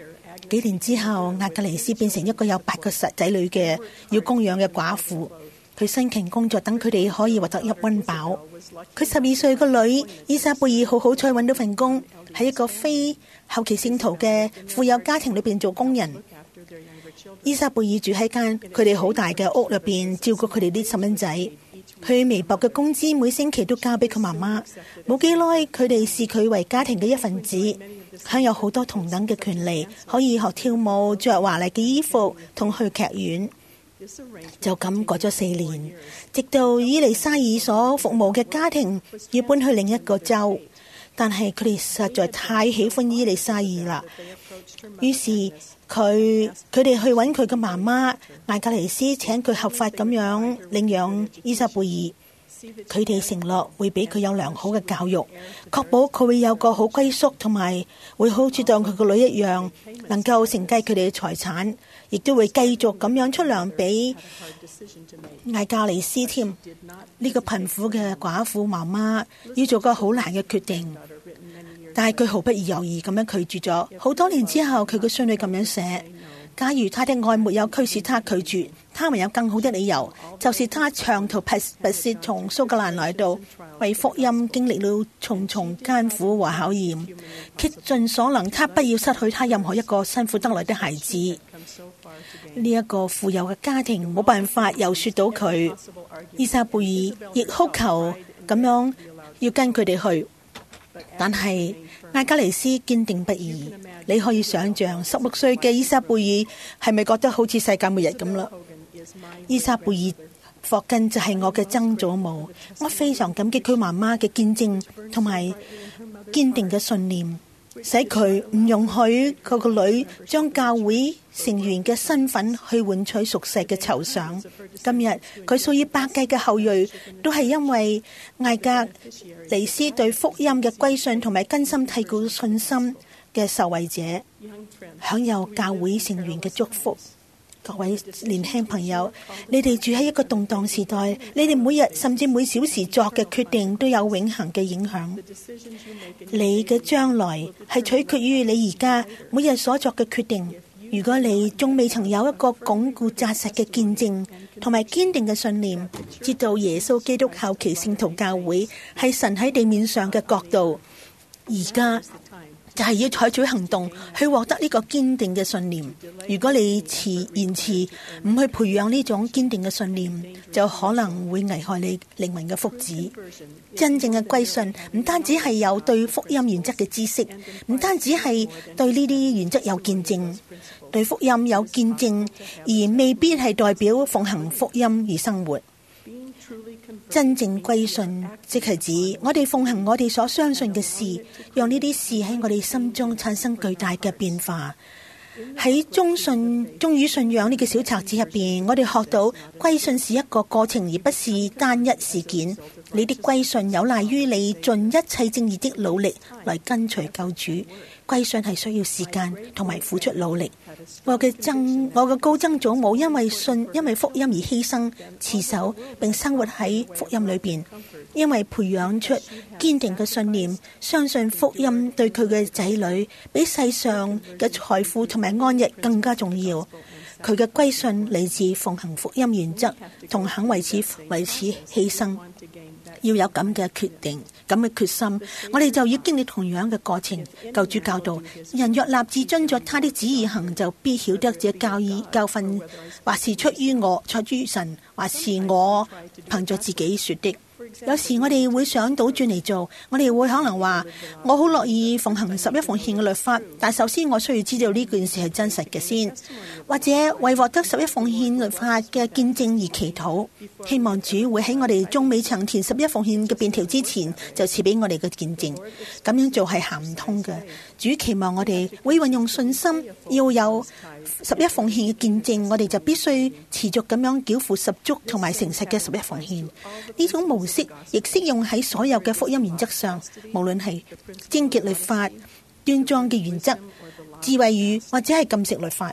幾年之後，亞格尼斯變成一個有八個仔女嘅要供養嘅寡婦。佢辛勤工作，等佢哋可以獲得一溫飽。佢十二歲個女伊莎貝爾好好彩揾到份工，喺一個非後期聖徒嘅富有家庭裏邊做工人。伊莎貝爾住喺間佢哋好大嘅屋入邊，照顧佢哋啲細蚊仔。佢微薄嘅工資每星期都交俾佢媽媽。冇幾耐，佢哋視佢為家庭嘅一份子，享有好多同等嘅權利，可以學跳舞、着華麗嘅衣服，同去劇院。就咁過咗四年，直到伊麗莎爾所服務嘅家庭要搬去另一個州，但係佢哋實在太喜歡伊麗莎爾啦。於是佢佢哋去揾佢嘅媽媽艾格尼斯，請佢合法咁樣領養伊莎貝爾。佢哋承諾會俾佢有良好嘅教育，確保佢會有個好歸宿，同埋會好似當佢個女一樣，能夠承繼佢哋嘅財產，亦都會繼續咁樣出糧俾艾格尼斯添。呢個貧苦嘅寡婦媽媽要做個好難嘅決定，但係佢毫不猶豫咁樣拒絕咗。好多年之後，佢嘅孫女咁樣寫：假如他的愛沒有驅使他拒絕，他還有更好的理由，就是他長途跋涉從蘇格蘭來到，為福音經歷了重重艱苦和考驗，竭盡所能，他不要失去他任何一個辛苦得來的孩子。呢一個富有嘅家庭冇辦法遊說到佢，伊莎貝爾亦哭求咁樣要跟佢哋去，但係艾格尼斯堅定不移。你可以想象十六歲嘅伊莎貝爾係咪覺得好似世界末日咁啦？伊莎貝爾霍根就係我嘅曾祖母，我非常感激佢媽媽嘅見證同埋堅定嘅信念，使佢唔容許佢個女將教會成員嘅身份去換取俗世嘅酬賞。今日佢數以百計嘅後裔都係因為艾格尼斯對福音嘅歸信同埋根深蒂固信心嘅受惠者，享有教會成員嘅祝福。各位年輕朋友，你哋住喺一個動盪時代，你哋每日甚至每小時作嘅決定都有永恆嘅影響。你嘅將來係取決於你而家每日所作嘅決定。如果你仲未曾有一個鞏固紮實嘅見證同埋堅定嘅信念，知道耶穌基督後期聖徒教會係神喺地面上嘅國度，而家就係要採取行動去獲得呢個堅定嘅信念。如果你遲延遲唔去培養呢種堅定嘅信念，就可能會危害你靈魂嘅福祉。真正嘅歸信唔單止係有對福音原則嘅知識，唔單止係對呢啲原則有見證，對福音有見證而未必係代表奉行福音而生活。真正歸信，即係指我哋奉行我哋所相信嘅事，讓呢啲事喺我哋心中產生巨大嘅變化。喺忠信忠於信仰呢個小冊子入邊，我哋學到歸信是一個過程，而不是單一事件。你的歸信有賴於你盡一切正義的努力來跟隨救主。歸信係需要時間同埋付出努力。我嘅曾我嘅高曾祖母因為信因為福音而犧牲持守，並生活喺福音裏邊，因為培養出堅定嘅信念，相信福音對佢嘅仔女比世上嘅財富同埋安逸更加重要。佢嘅歸信嚟自奉行福音原則，同肯為此為此犧牲。要有咁嘅決定，咁嘅決心，我哋就要經歷同樣嘅過程。救主教導，人若立志遵着他的旨意行，就必曉得這教義教訓，或是出於我，出於神，或是我憑着自己說的。有時我哋會想倒轉嚟做，我哋會可能話我好樂意奉行十一奉獻嘅律法，但首先我需要知道呢件事係真實嘅先，或者為獲得十一奉獻律法嘅見證而祈禱，希望主會喺我哋仲未曾填十一奉獻嘅便條之前就賜俾我哋嘅見證。咁樣做係行唔通嘅。主期望我哋會運用信心，要有十一奉獻嘅見證，我哋就必須持續咁樣繳付十足同埋誠實嘅十一奉獻。呢種模式亦適用喺所有嘅福音原則上，無論係貞潔律法、端莊嘅原則、智慧語或者係禁食律法。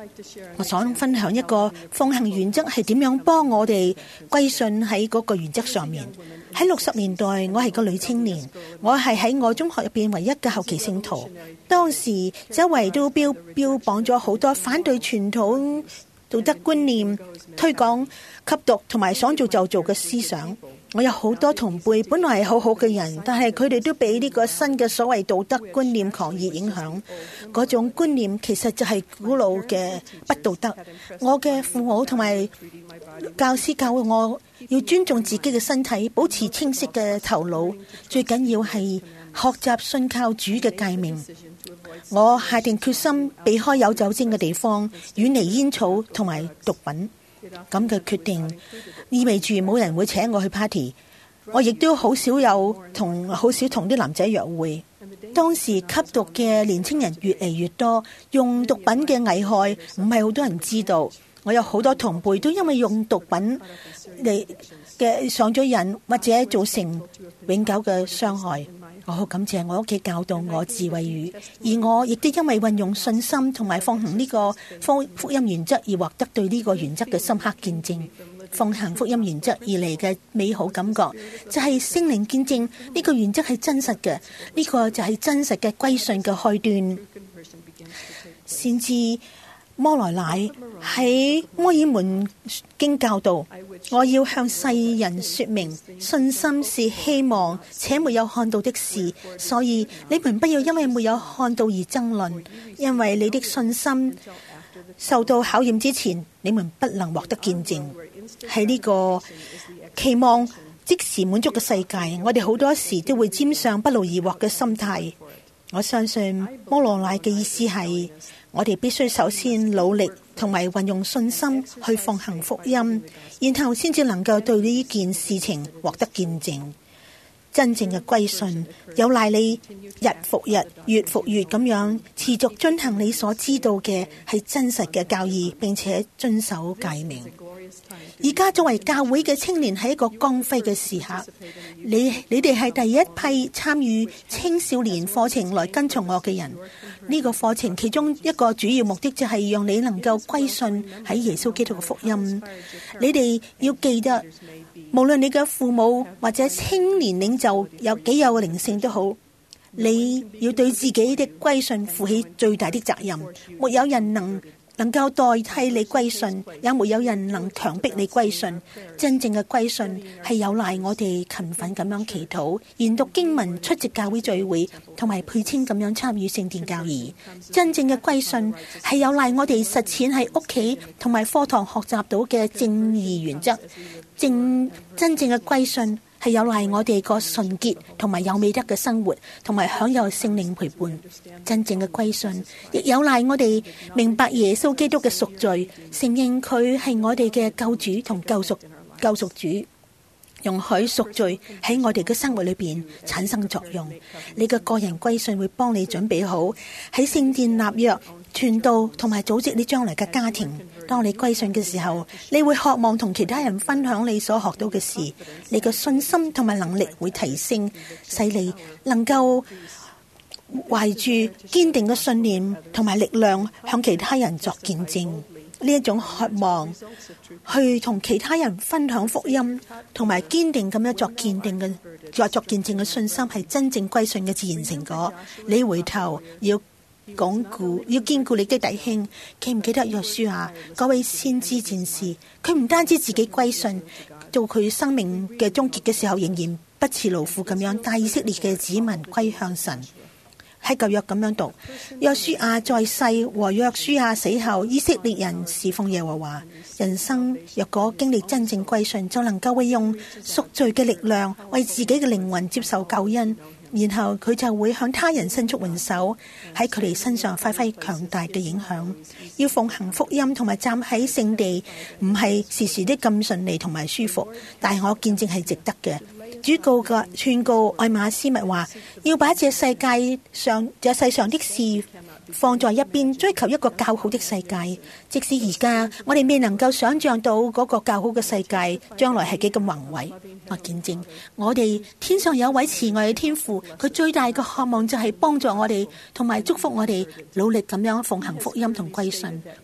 我想分享一個奉行原則係點樣幫我哋歸信喺嗰個原則上面。喺六十年代，我係個女青年，我係喺我中學入邊唯一嘅後期聖徒。當時周圍都標標榜咗好多反對傳統道德觀念、推廣吸毒同埋想做就做嘅思想。我有好多同輩本來係好好嘅人，但係佢哋都俾呢個新嘅所謂道德觀念狂熱影響。嗰種觀念其實就係古老嘅不道德。我嘅父母同埋教師教我要尊重自己嘅身體，保持清晰嘅頭腦，最緊要係學習信靠主嘅誡命。我下定決心避開有酒精嘅地方，遠離煙草同埋毒品。咁嘅決定意味住冇人會請我去 party， 我亦都好少有同好少同啲男仔約會。當時吸毒嘅年輕人越嚟越多，用毒品嘅危害唔係好多人知道。我有好多同輩都因為用毒品嚟嘅上咗癮，或者造成永久嘅傷害。我好感謝我屋企教導我智慧語，而我亦都因為運用信心同埋奉行呢個福音原則而獲得對呢個原則嘅深刻見證。奉行福音原則而嚟嘅美好感覺，就係聖靈見證呢個原則係真實嘅，呢個就係真實嘅歸信嘅開端。先至摩羅乃喺摩爾門經教導，我要向世人說明，信心是希望且沒有看到的事，所以你們不要因為沒有看到而爭論，因為你的信心受到考驗之前，你們不能獲得見證。喺呢個期望即時滿足嘅世界，我哋好多時都會沾上不勞而獲嘅心態。我相信摩羅乃嘅意思係，我哋必須首先努力同埋運用信心去奉行福音，然後先至能夠對呢件事情獲得見證。真正嘅歸信有賴你日復日、月復月咁樣持續遵行你所知道嘅係真實嘅教義，並且遵守誡命。而家作為教會嘅青年係一個光輝嘅時刻，你你哋係第一批參與青少年課程來跟從我嘅人。呢個課程其中一個主要目的就係讓你能夠歸信喺耶穌基督嘅福音。你哋要記得，無論你嘅父母或者青年領袖有幾有靈性都好，你要對自己的歸信負起最大的責任。沒有人能能夠代替你歸信，也沒有人能強迫你歸信。真正嘅歸信係有賴我哋勤奮咁樣祈禱、研讀經文、出席教會聚會，同埋配稱咁樣參與聖殿教義。真正嘅歸信係有賴我哋實踐喺屋企同埋課堂學習到嘅正義原則。正真正嘅歸信係有賴我哋個純潔同埋有美德嘅生活，同埋享有聖靈陪伴。真正嘅歸信亦有賴我哋明白耶穌基督嘅贖罪，承認佢係我哋嘅救主同救贖救贖主，容許贖罪喺我哋嘅生活裏邊產生作用。你嘅個人歸信會幫你準備好喺聖殿立約、傳道同埋組織你將來嘅家庭。當你歸信嘅時候，你會渴望同其他人分享你所學到嘅事，你嘅信心同埋能力會提升，使你能夠懷住堅定嘅信念同埋力量向其他人作見證。呢一種渴望去同其他人分享福音同埋堅定咁樣作見證嘅作作見證嘅信心，係真正歸信嘅自然成果。你回頭要鞏固，要堅固你的弟兄。記唔記得約書亞嗰位先知戰士？佢唔單止自己歸信，到佢生命嘅終結嘅時候，仍然不辭勞苦咁樣帶以色列嘅子民歸向神。喺舊約咁樣讀，約書亞在世和約書亞死後，以色列人侍奉耶和華。人生若果經歷真正歸信，就能夠會用贖罪嘅力量為自己嘅靈魂接受救恩。然後佢就會向他人伸出援手，喺佢哋身上發揮強大嘅影響。要奉行福音同埋站喺聖地，唔係時時都咁順利同埋舒服，但係我見證係值得嘅。主告嘅勸告愛馬斯密話，要把這世界上這世上的事放在一邊，追求一個較好的世界。即使而家我哋未能夠想象到嗰個較好嘅世界將來係幾咁宏偉，我見證我哋天上有位慈愛嘅天父，佢最大嘅渴望就係幫助我哋同埋祝福我哋努力咁樣奉行福音同歸信。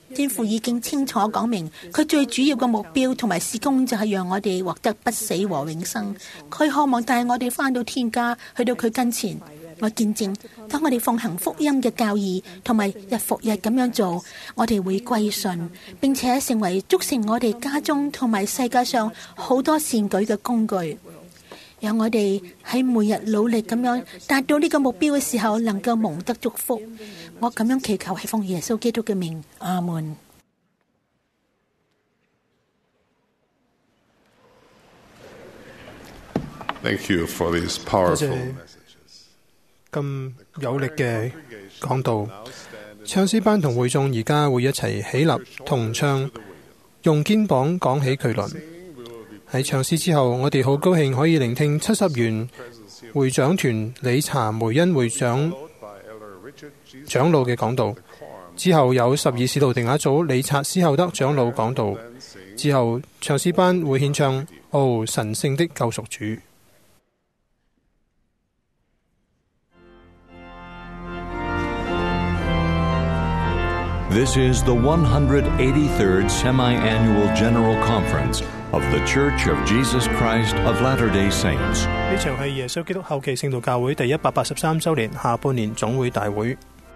天父已經清楚講明，佢最主要嘅目標同埋事工就係讓我哋獲得不死和永生。佢渴望帶我哋返到天家，去到佢跟前。我見證，當我哋奉行福音嘅教義同埋日復日咁樣做，我哋會歸順，並且成為促成我哋家中同埋世界上好多善舉嘅工具。讓我哋喺每日努力咁樣達到呢個目標嘅時候，能夠蒙得祝福。我咁樣祈求係奉耶穌基督嘅名，阿門。 Thank you for these powerful messages. 咁有力嘅講道，唱詩班同會眾而家會一齊起，起立同唱，用肩膀講起佢來。喺唱詩之後，我哋好高興可以聆聽七十元會長團理查梅恩會長長老嘅講道。之後有十二使徒定額組理察斯厚德長老講道。之後唱詩班會獻唱《哦，神聖的救贖主》。 This is the one hundred eighty-third Semi-Annual General Conference of the Church of Jesus Christ of Latter-day Saints。 呢場係耶穌基督後期聖道教會第一百八十三週年下半年總會大會。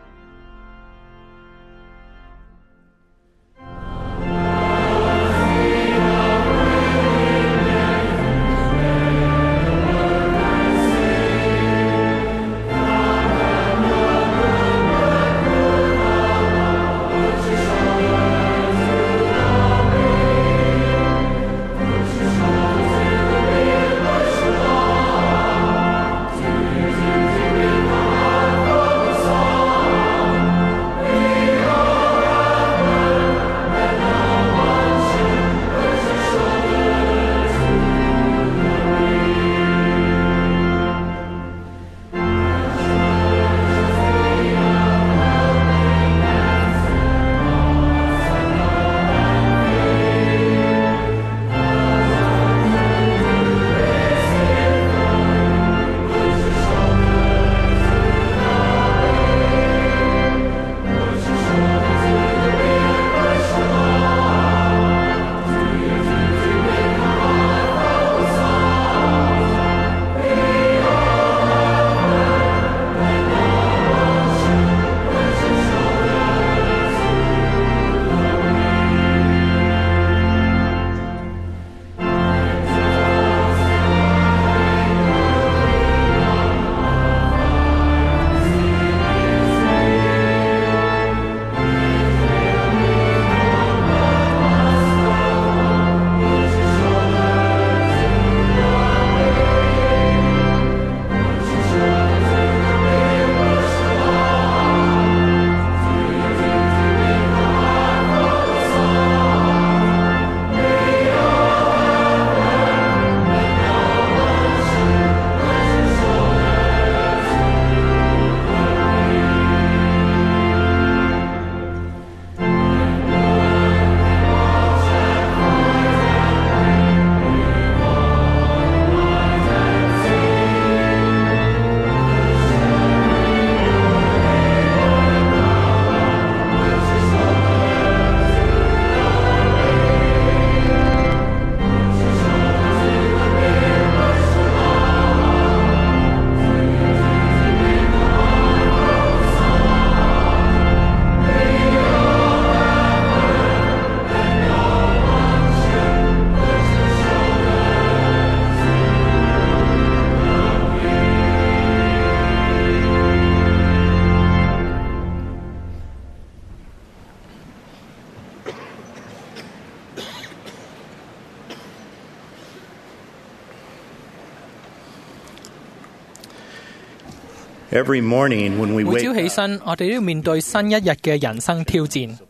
Every morning when we 每 wake 朝起身，我哋都要面對新一日嘅人生挑戰。呢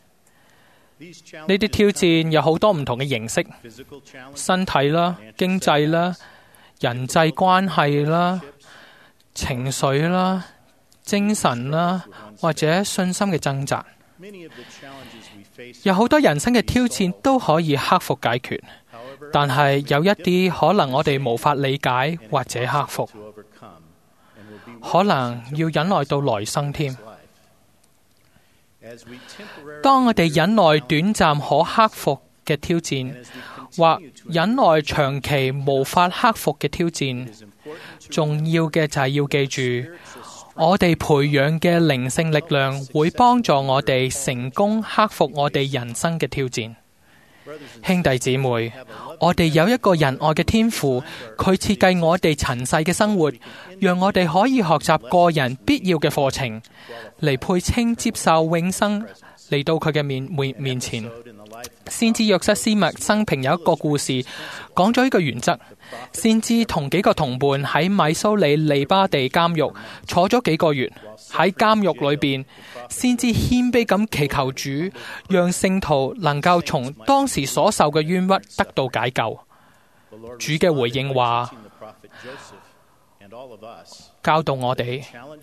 啲挑戰有好多唔同嘅形式，身體啦、經濟啦、人際關係啦、情緒啦、精神啦，或者信心嘅掙扎。有好多人生嘅挑戰都可以克服解決，但係有一啲可能我哋無法理解或者克服，可能要忍耐到來生添。 當我哋忍耐短暫可克服嘅挑戰，或忍耐長期無法克服嘅挑戰，重要嘅就係要記住，我哋培養嘅靈性力量會幫助我哋成功克服我哋人生嘅挑戰。兄弟姊妹，我哋有一個仁愛嘅天父，佢設計我哋塵世嘅生活，讓我哋可以學習個人必要嘅課程，嚟配稱接受永生嚟到佢嘅面面面前。先知約瑟斯麥生平有一個故事，講咗呢個原則。先知同幾個同伴喺米蘇里利巴地監獄坐咗幾個月，喺監獄裏邊，先知謙卑咁祈求主，讓聖徒能夠從當時所受嘅冤屈得到解救。主嘅回應話，教導我哋，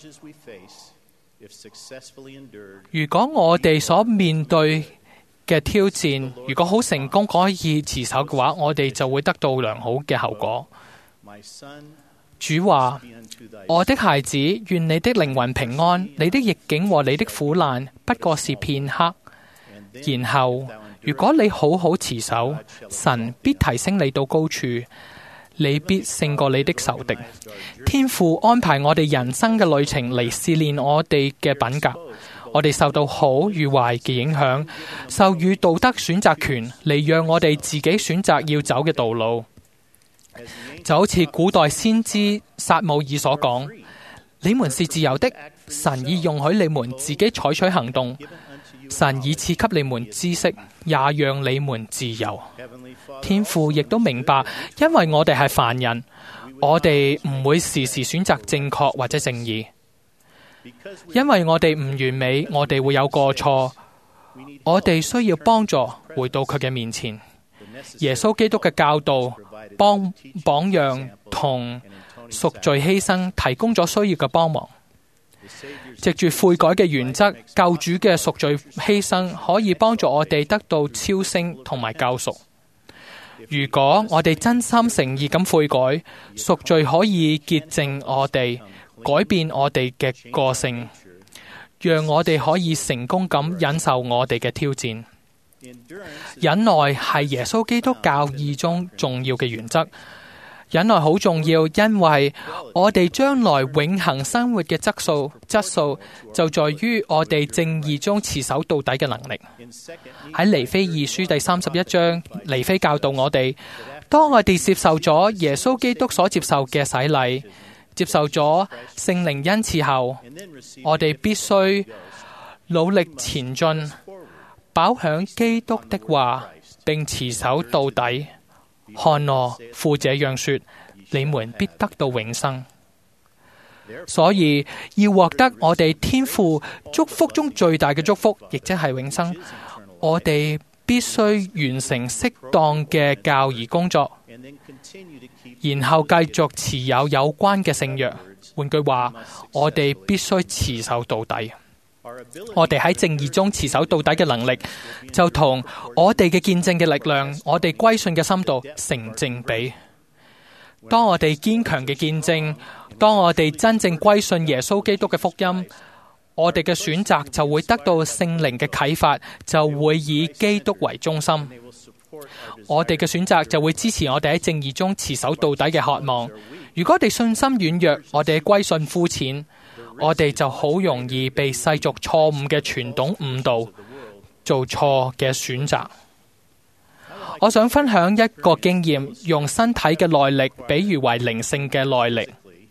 如果我哋所面對嘅挑戰，如果好成功可以持守嘅話，我哋就會得到良好嘅後果。主話，我的孩子，願你的靈魂平安，你的逆境和你的苦難不過是片刻。然後，如果你好好持守，神必提升你到高處，你必勝過你的仇敵。天父安排我哋人生嘅旅程嚟試煉我哋嘅品格。我哋受到好與壞嘅影響，授予道德選擇權嚟讓我哋自己選擇要走嘅道路。就好似古代先知撒母耳所講，你們是自由的，神已容許你們自己採取行動，神已賜給你們知識，也讓你們自由。天父亦都明白，因為我哋係凡人，我哋唔會時時選擇正確或者正義。因為我哋唔完美，我哋會有過錯，我哋需要幫助回到佢嘅面前。耶穌基督嘅教導、幫榜樣同贖罪犧牲，提供咗需要嘅幫忙。藉住悔改嘅原則，救主嘅贖罪犧牲可以幫助我哋得到超升同埋救贖。如果我哋真心誠意咁悔改，贖罪可以潔淨我哋，改變我哋嘅個性，讓我哋可以成功咁忍受我哋嘅挑戰。忍耐係耶穌基督教義中重要嘅原則。忍耐好重要，因為我哋將來永恆生活嘅質素質素就在於我哋正義中持守到底嘅能力。喺尼非二書第三十一章，尼非教導我哋，當我哋接受咗耶穌基督所接受嘅洗禮，接受咗聖靈恩賜後，我哋必須努力前進，飽享基督的話，並持守到底。看我父這樣說，你們必得到永生。所以要獲得我哋天父祝福中最大嘅祝福，亦即係永生，我哋必須完成適當嘅教義工作，然後繼續持有有關嘅聖約。換句話，我哋必須持守到底。我哋喺正義中持守到底嘅能力，就同我哋嘅見證嘅力量，我哋歸信嘅深度成正比。當我哋堅強嘅見證，當我哋真正歸信耶穌基督嘅福音，我哋嘅選擇就會得到聖靈嘅啟發，就會以基督為中心。我哋嘅選擇就會支持我哋喺正義中持守到底嘅渴望。如果我哋信心軟弱，我哋嘅歸信膚淺，我哋就好容易被世俗錯誤嘅傳統誤導，做錯嘅選擇。我想分享一個經驗，用身體嘅耐力比喻為靈性嘅耐力。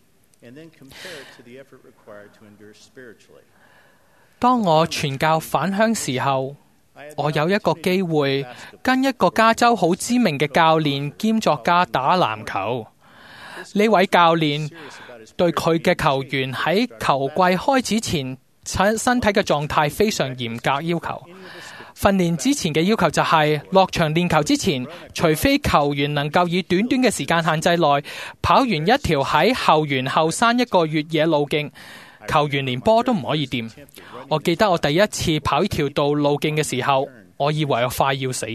當我傳教返鄉時候，我有一個機會跟一個加州好知名嘅教練兼作家打籃球。呢位教練對佢嘅球員喺球季開始前身體嘅狀態非常嚴格要求。訓練之前嘅要求就係、是、落場練球之前，除非球員能夠以短短嘅時間限制內跑完一條喺後園後山一個越野路徑，球員連波都唔可以掂。我記得我第一次跑呢條道路徑嘅時候，我以為我快要死。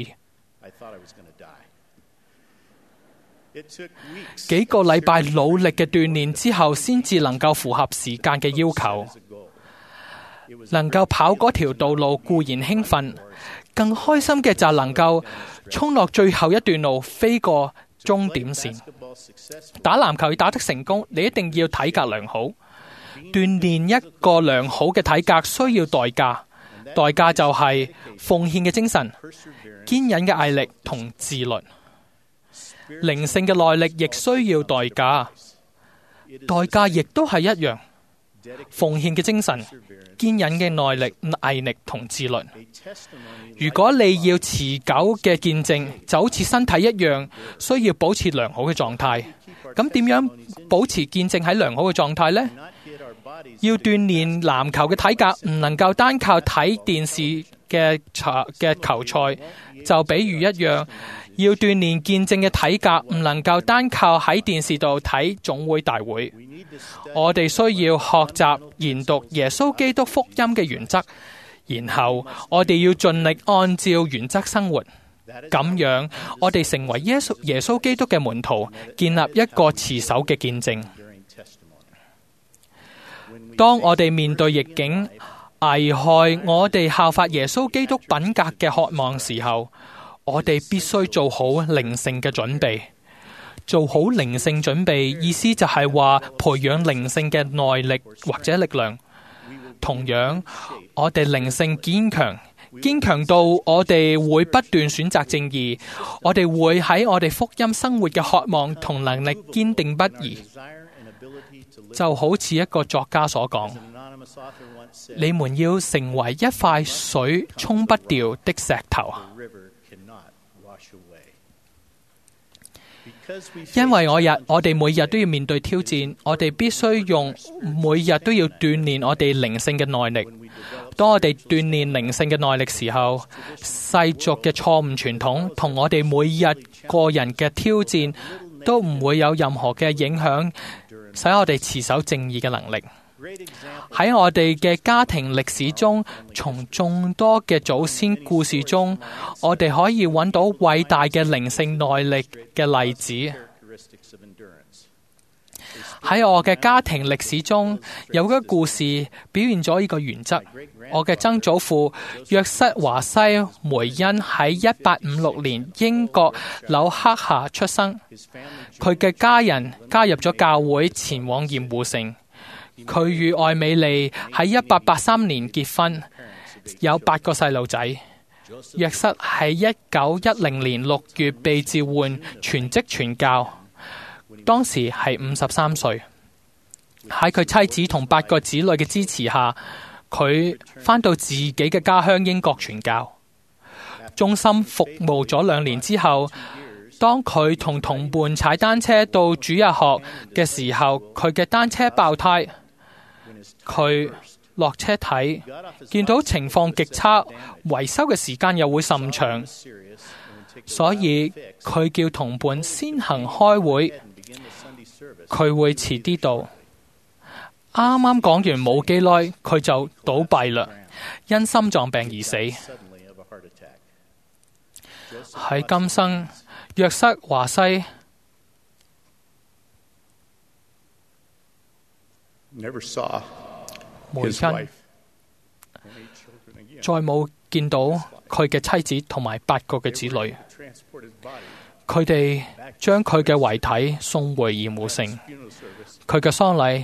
幾個禮拜努力嘅鍛煉之後，先至能夠符合時間嘅要求。 能夠跑嗰條道路固然興奮，更開心嘅就係能夠衝落最後一段路，飛過終點線。打籃球要打得成功，你一定要體格良好。鍛煉一個良好嘅體格需要代價，代價就係奉獻嘅精神、堅忍嘅毅力同自律。靈性嘅耐力亦需要代價，代價亦都係一樣。奉獻嘅精神、堅忍嘅耐力、毅力同自律。如果你要持久嘅見證，就好似身體一樣，需要保持良好嘅狀態。咁點樣保持見證喺良好嘅狀態呢？要鍛煉籃球嘅體格，唔能夠單靠睇電視嘅嘅球賽。就比如一樣，要鍛煉見證嘅體格，唔能夠單靠喺電視度睇總會大會。我哋需要學習研讀耶穌基督福音嘅原則，然後我哋要盡力按照原則生活。咁樣，我哋成為耶穌耶穌基督嘅門徒，建立一個持守嘅見證。當我哋面對逆境，危害我哋效法耶穌基督品格嘅渴望時候，我哋必須做好靈性嘅準備。做好靈性準備，意思就係話培養靈性嘅耐力或者力量。同樣，我哋靈性堅強，堅強到我哋會不斷選擇正義，我哋會喺我哋福音生活嘅渴望同能力堅定不移。就好似一個作家所講，你們要成為一塊水沖不掉的石頭。因為我日我哋每日都要面對挑戰，我哋必須用每日都要鍛煉我哋靈性嘅耐力。當我哋鍛煉靈性嘅耐力時候，世俗嘅錯誤傳統同我哋每日個人嘅挑戰都唔會有任何嘅影響，使我哋持守正義嘅能力。喺我哋嘅家庭歷史中，從眾多嘅祖先故事中，我哋可以揾到偉大嘅靈性耐力嘅例子。喺我嘅家庭歷史中，有一個故事表現咗呢個原則。我嘅曾祖父約瑟華西梅恩喺一八五六年英國紐克夏出生，佢嘅家人加入咗教會，前往鹽湖城。佢與愛美麗喺一八八三年結婚，有八個細路仔。約瑟喺一九一零年六月被召喚全職傳教，當時係五十三歲。喺佢妻子同八個子女嘅支持下，佢返到自己嘅家鄉英國傳教。忠心服務咗兩年之後，當佢同同伴踩單車到主日學嘅時候，佢嘅單車爆胎。佢落車睇，見到情況極差，維修嘅時間又會甚長，所以佢叫同伴先行開會，佢會遲啲到。啱啱講完冇幾耐，佢就倒斃啦，因心臟病而死。喺今生，約瑟華西梅恩再冇見到佢嘅妻子同埋八個嘅子女，佢哋將佢嘅遺體送回鹽湖城。佢嘅喪禮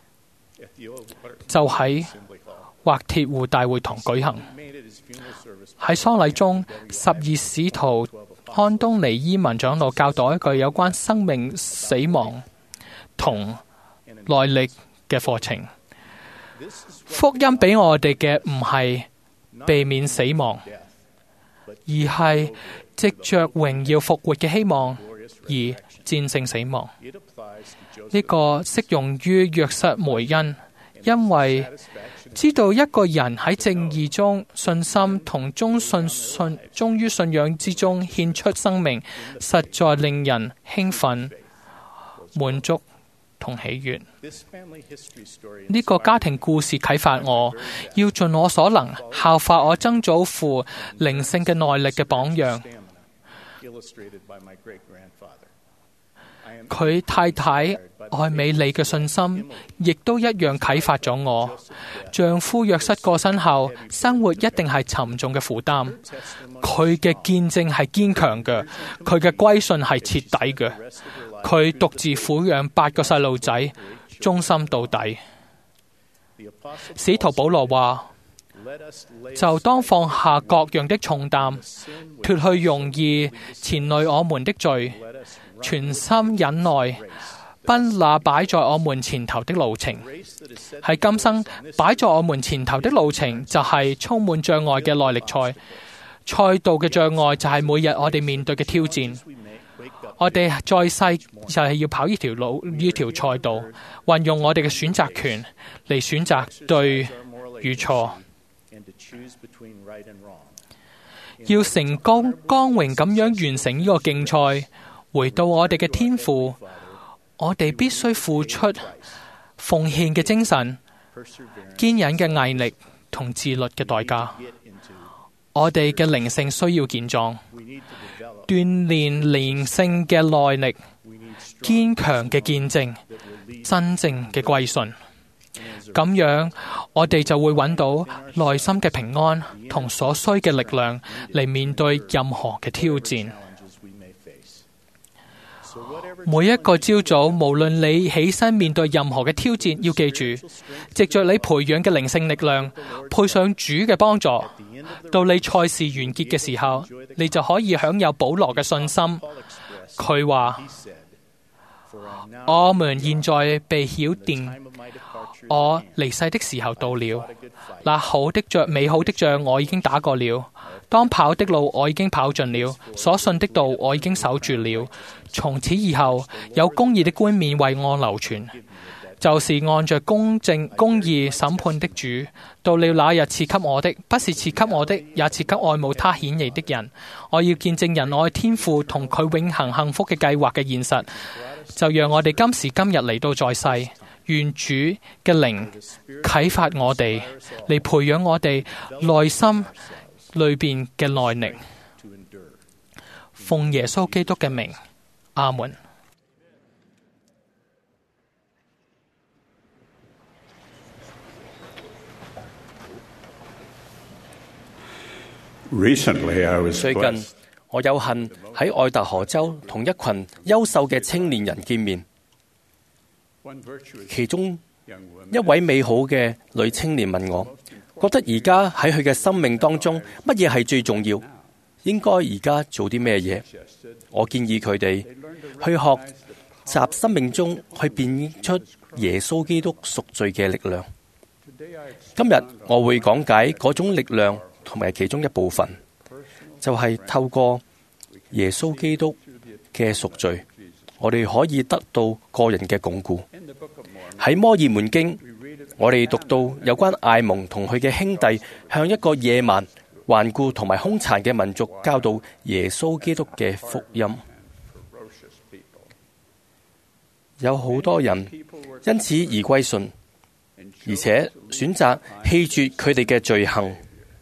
就喺滑鐵湖大會堂舉行。喺喪禮中，十二使徒安東尼伊文長老教導一句有關生命、死亡同耐力嘅課程。福音俾我哋嘅唔係避免死亡，而係藉着榮耀復活嘅希望而戰勝死亡。呢個適用於約瑟梅恩，因為知道一個人喺正義中信心同忠信信忠於信仰之中獻出生命，實在令人興奮、滿足同喜悅。呢個家庭故事啟發我，要盡我所能效法我曾祖父靈性嘅耐力嘅榜樣。 佢太太愛美麗嘅信心，亦都一樣啟發咗我。丈夫約瑟過身後，生活一定係沉重嘅負擔。佢嘅見證係堅強嘅，佢嘅歸信係徹底嘅。佢獨自撫養八個細路仔，忠心到底。使徒保羅話：就當放下各樣的重擔，脫去容易纏累我們的罪，全心忍耐，奔那擺在我們前頭的路程。喺今生擺在我們前頭的路程，就係充滿障礙嘅耐力賽。賽道嘅障礙就係每日我哋面對嘅挑戰。我哋在世就係要跑呢條路，呢條賽道，運用我哋嘅選擇權嚟選擇對與錯。要成功光榮咁樣完成呢個競賽，回到我哋嘅天父，我哋必須付出奉獻嘅精神、堅忍嘅毅力同自律嘅代價。我哋嘅靈性需要健壯，鍛煉靈性嘅耐力，堅強嘅見證，真正嘅歸信。咁樣，我哋就會揾到內心嘅平安同所需嘅力量嚟面對任何嘅挑戰。每一個朝早，無論你起身面對任何嘅挑戰，要記住，藉着你培養嘅靈性力量，配上主嘅幫助，到你賽事完結嘅時候，你就可以享有保羅嘅信心。佢話：我們現在被曉電，我離世的時候到了。那好的仗，美好的仗我已經打過了，當跑的路我已經跑盡了，所信的道我已經守住了。從此以後，有公義的冠冕為我流傳，就是按着公正公義審判的主。到了那日賜給我的，不是賜給我的，也賜給愛慕他顯現的人。我要見證人愛天父同佢永恆幸福嘅計劃嘅現實。就讓我哋今時今日嚟到在世，願主嘅靈啟發我哋，嚟培養我哋內心裏邊嘅耐力。奉耶穌基督嘅名，阿門。 最近我有幸喺愛達荷州同一群優秀嘅青年人見面，其中一位美好嘅女青年問我，覺得而家喺佢嘅生命當中，乜嘢係最重要？應該而家做啲咩嘢？我建議佢哋去學習生命中去辨出耶穌基督贖罪嘅力量。今日我會講解嗰種力量同埋其中一部分，就係透過耶穌基督嘅贖罪，我哋可以得到個人嘅鞏固。喺摩爾門經，我哋讀到有關艾蒙同佢嘅兄弟向一個野蠻、頑固同埋兇殘嘅民族教導耶穌基督嘅福音。有好多人因此而歸信，而且選擇棄絕佢哋嘅罪行。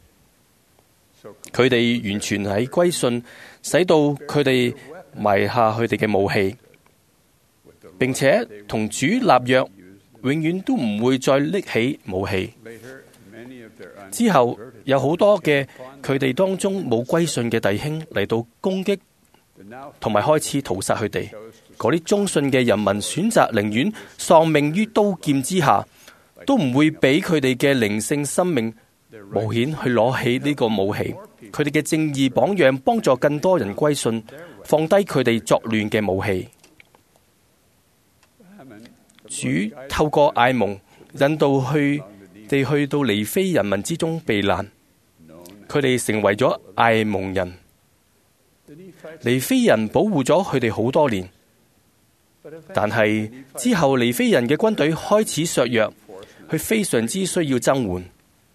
佢哋完全喺歸信，使到佢哋埋下佢哋嘅武器，並且同主立約，永遠都唔會再拎起武器。之後有好多嘅佢哋當中冇歸信嘅弟兄嚟到攻擊，同埋開始屠殺佢哋。嗰啲忠信嘅人民選擇寧願喪命於刀劍之下，都唔會俾佢哋嘅靈性生命冒險去攞起呢個武器。佢哋嘅正義榜樣幫助更多人歸信，放低佢哋作亂嘅武器。主透過艾蒙引導佢哋去到尼非人民之中避難，佢哋成為咗艾蒙人。尼非人保護咗佢哋好多年，但係之後尼非人嘅軍隊開始削弱，佢非常之需要增援。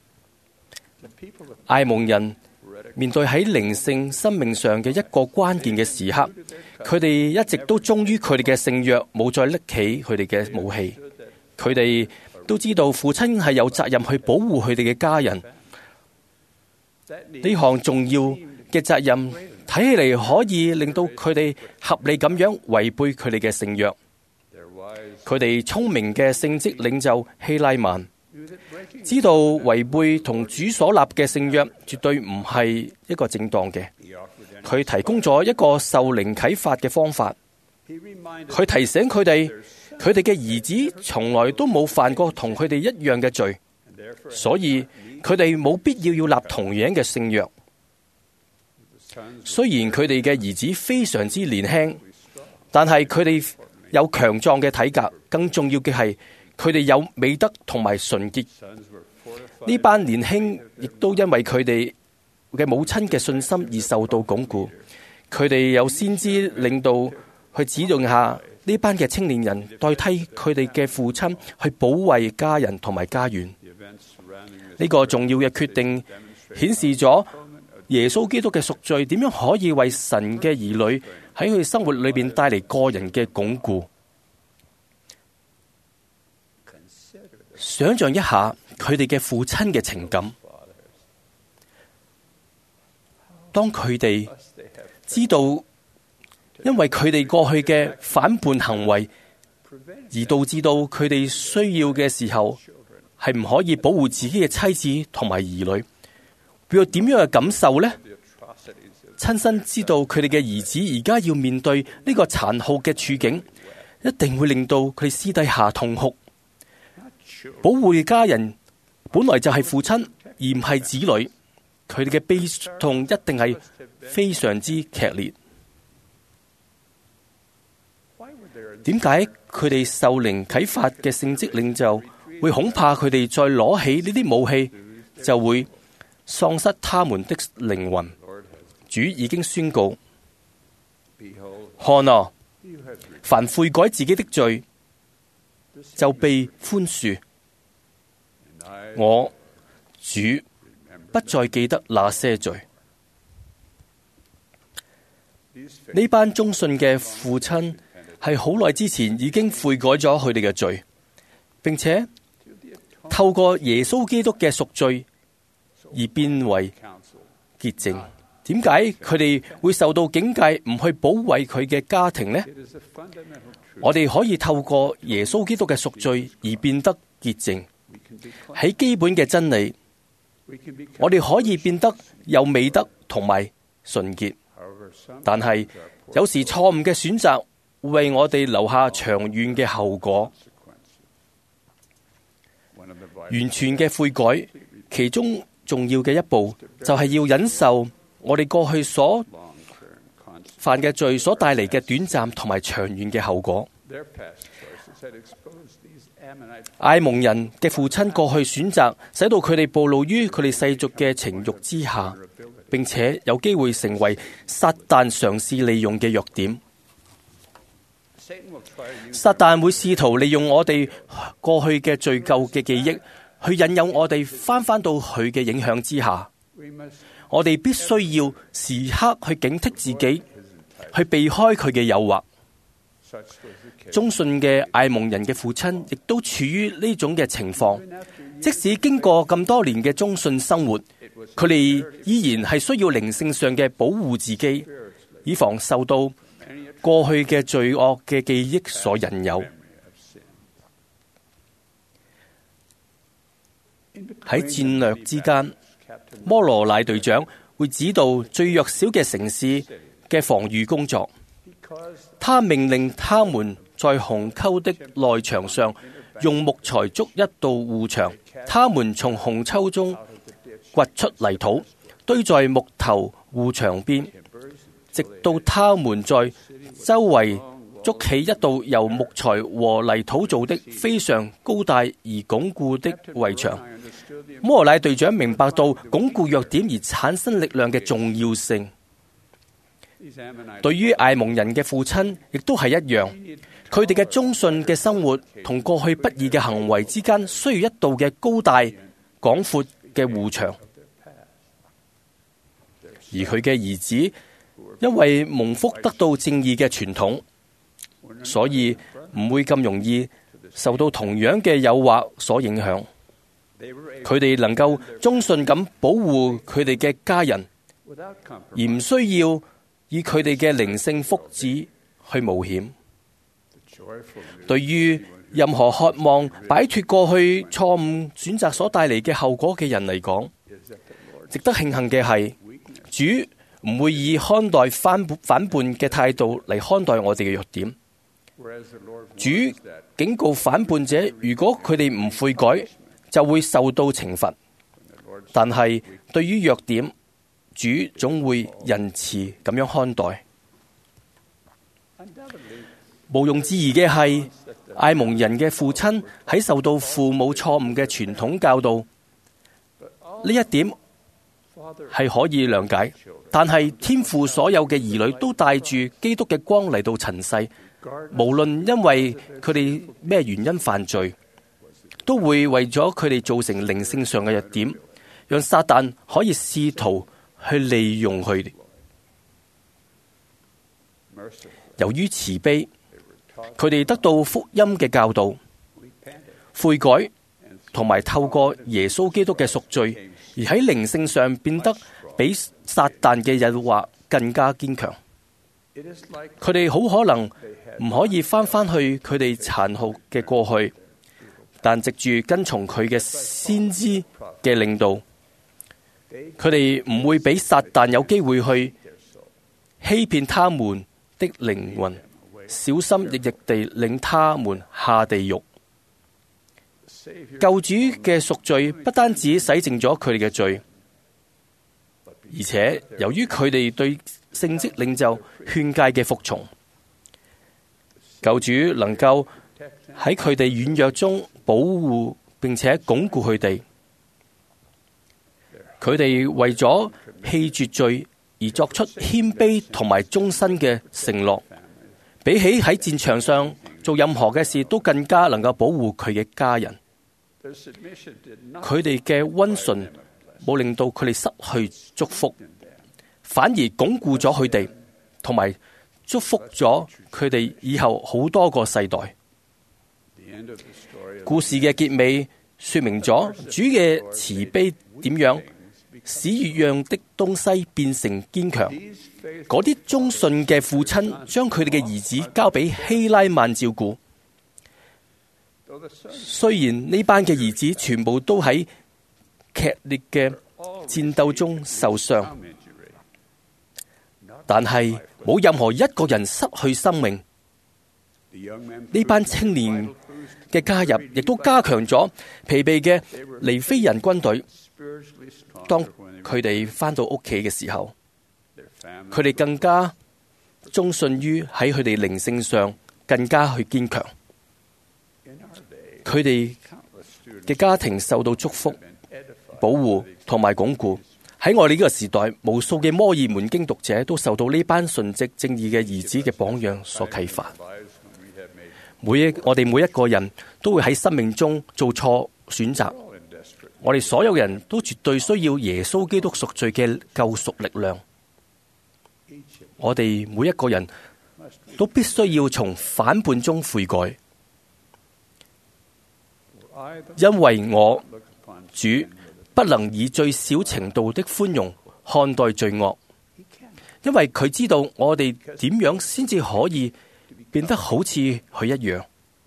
艾蒙人面對喺靈性生命上嘅一個關鍵嘅時刻，佢哋一直都忠於佢哋嘅聖約，冇再拎起佢哋嘅武器。佢哋都知道父親係有責任去保護佢哋嘅家人，呢項重要嘅責任睇起嚟可以令到佢哋合理咁樣違背佢哋嘅聖約。佢哋聰明嘅聖職領袖希拉曼知道違背同主所立嘅聖約絕對唔係一個正當嘅，佢提供咗一個受靈啟發嘅方法。佢提醒佢哋，佢哋嘅兒子從來都冇犯過同佢哋一樣嘅罪，所以佢哋冇必要要立同樣嘅聖約。雖然佢哋嘅兒子非常之年輕，但係佢哋有強壯嘅體格，更重要嘅係佢哋有美德同埋純潔。呢班年輕亦都因為佢哋嘅母親嘅信心而受到鞏固。佢哋有先知領導去指導下呢班嘅青年人，代替佢哋嘅父親去保衛家人同埋家園。呢個重要嘅決定顯示咗耶穌基督嘅贖罪點樣可以為神嘅兒女喺佢生活裏邊帶嚟個人嘅鞏固。想象一下佢哋嘅父親嘅情感，當佢哋知道因為佢哋過去嘅反叛行為而導致到佢哋需要嘅時候係唔可以保護自己嘅妻子同埋兒女，會有點樣嘅感受呢？親身知道佢哋嘅兒子而家要面對呢個殘酷嘅處境，一定會令到佢私底下痛哭。保護嘅家人本來就係父親而唔係子女，佢哋嘅悲痛一定係非常之劇烈。點解佢哋受靈啟發嘅聖職領袖會恐怕佢哋再攞起呢啲武器就會喪失他們的靈魂？主已經宣告：看啊，凡悔改自己的罪，就被寬恕。我主不再記得那些罪。呢班忠信嘅父親係好耐之前已經悔改咗佢哋嘅罪，並且透過耶穌基督嘅贖罪而變為潔淨。點解佢哋會受到警戒唔去保衛佢嘅家庭呢？我哋可以透過耶穌基督嘅贖罪而變得潔淨。喺基本嘅真理，我哋可以變得有美德同埋純潔，但係有時錯誤嘅選擇會為我哋留下長遠嘅後果。完全嘅悔改，其中重要嘅一步就係要忍受我哋過去所犯嘅罪所帶嚟嘅短暫同埋長遠嘅後果。艾蒙人嘅父親過去選擇使到佢哋暴露於佢哋世俗嘅情慾之下，並且有機會成為撒旦嘗試利用嘅弱點。撒旦會試圖利用我哋過去嘅罪疚嘅記憶，去引誘我哋翻返到佢嘅影響之下。我哋必須要時刻去警惕自己，去避開佢嘅誘惑。忠信嘅艾蒙人嘅父親亦都處於呢種嘅情況，即使經過咁多年嘅忠信生活，佢哋依然係需要靈性上嘅保護自己，以防受到過去嘅罪惡嘅記憶所引誘。喺戰略之間，摩羅乃隊長會指導最弱小嘅城市嘅防禦工作。他命令他們在鴻溝的內牆上用木材築一道護牆，他們從鴻溝中掘出泥土，堆在木頭護牆邊，直到他們在周圍築起一道由木材和泥土做的非常高大而鞏固的圍牆。摩羅乃隊長明白到鞏固弱點而產生力量嘅重要性。對於艾蒙人嘅父親亦都係一樣，佢哋嘅忠信嘅生活同過去不義嘅行為之間需要一道嘅高大廣闊嘅護牆。而佢嘅兒子因為蒙福得到正義嘅傳統，所以唔會咁容易受到同樣嘅誘惑所影響。佢哋能夠忠信咁保護佢哋嘅家人，而唔需要以佢哋嘅靈性福祉去冒險。對於任何渴望擺脫過去錯誤選擇所帶嚟嘅後果嘅人嚟講，值得慶幸嘅係，主唔會以看待反反叛嘅態度嚟看待我哋嘅弱點。主警告反叛者，如果佢哋唔悔改，就會受到懲罰。但係對於弱點，主總會仁慈咁樣看待。毋庸置疑嘅係，艾蒙人嘅父親喺受到父母錯誤嘅傳統教導，呢一點係可以諒解。但係天父所有嘅兒女都帶住基督嘅光嚟到塵世，無論因為佢哋咩原因犯罪，都會為咗佢哋造成靈性上嘅弱點，讓撒旦可以試圖去利用佢哋。由於慈悲，佢哋得到福音嘅教導、悔改，同埋透過耶穌基督嘅贖罪，而喺靈性上變得比撒旦嘅誘惑更加堅強。佢哋好可能唔可以翻返去佢哋殘酷嘅過去，但藉住跟從佢嘅先知嘅領導，佢哋唔會俾撒旦有機會去欺騙他們的靈魂，小心翼翼地領他們下地獄。救主嘅贖罪不單止洗淨咗佢哋嘅罪，而且由於佢哋對聖職領袖勸誡嘅服從，救主能夠喺佢哋軟弱中保護並且鞏固佢哋。佢哋為咗棄絕罪而作出謙卑同埋終身嘅承諾，比起喺戰場上做任何嘅事都更加能夠保護佢嘅家人。佢哋嘅溫順冇令到佢哋失去祝福，反而鞏固咗佢哋，同埋祝福咗佢哋以後好多個世代。故事嘅結尾說明咗主嘅慈悲點樣使越讓的東西變成堅強。嗰啲忠信嘅父親將佢哋嘅兒子交俾希拉曼照顧，雖然呢班嘅兒子全部都喺劇烈嘅戰鬥中受傷，但係冇任何一個人失去生命。呢班青年嘅加入亦都加強咗疲憊嘅尼非人軍隊。當佢哋返到屋企嘅時候，佢哋更加忠信於喺佢哋靈性上更加去堅強。佢哋嘅家庭受到祝福、保護同埋鞏固。喺我哋呢個時代，無數嘅摩爾門經讀者都受到呢班純直正義嘅兒子嘅榜樣所啟發。每一我哋每一個人都會喺生命中做錯選擇，我哋所有人都絕對需要耶穌基督贖罪嘅救贖力量。我哋每一個人都必須要從反叛中悔改。因為我主不能以最小程度的寬容看待罪惡，因為佢知道我哋點樣先至可以變得好似佢一樣。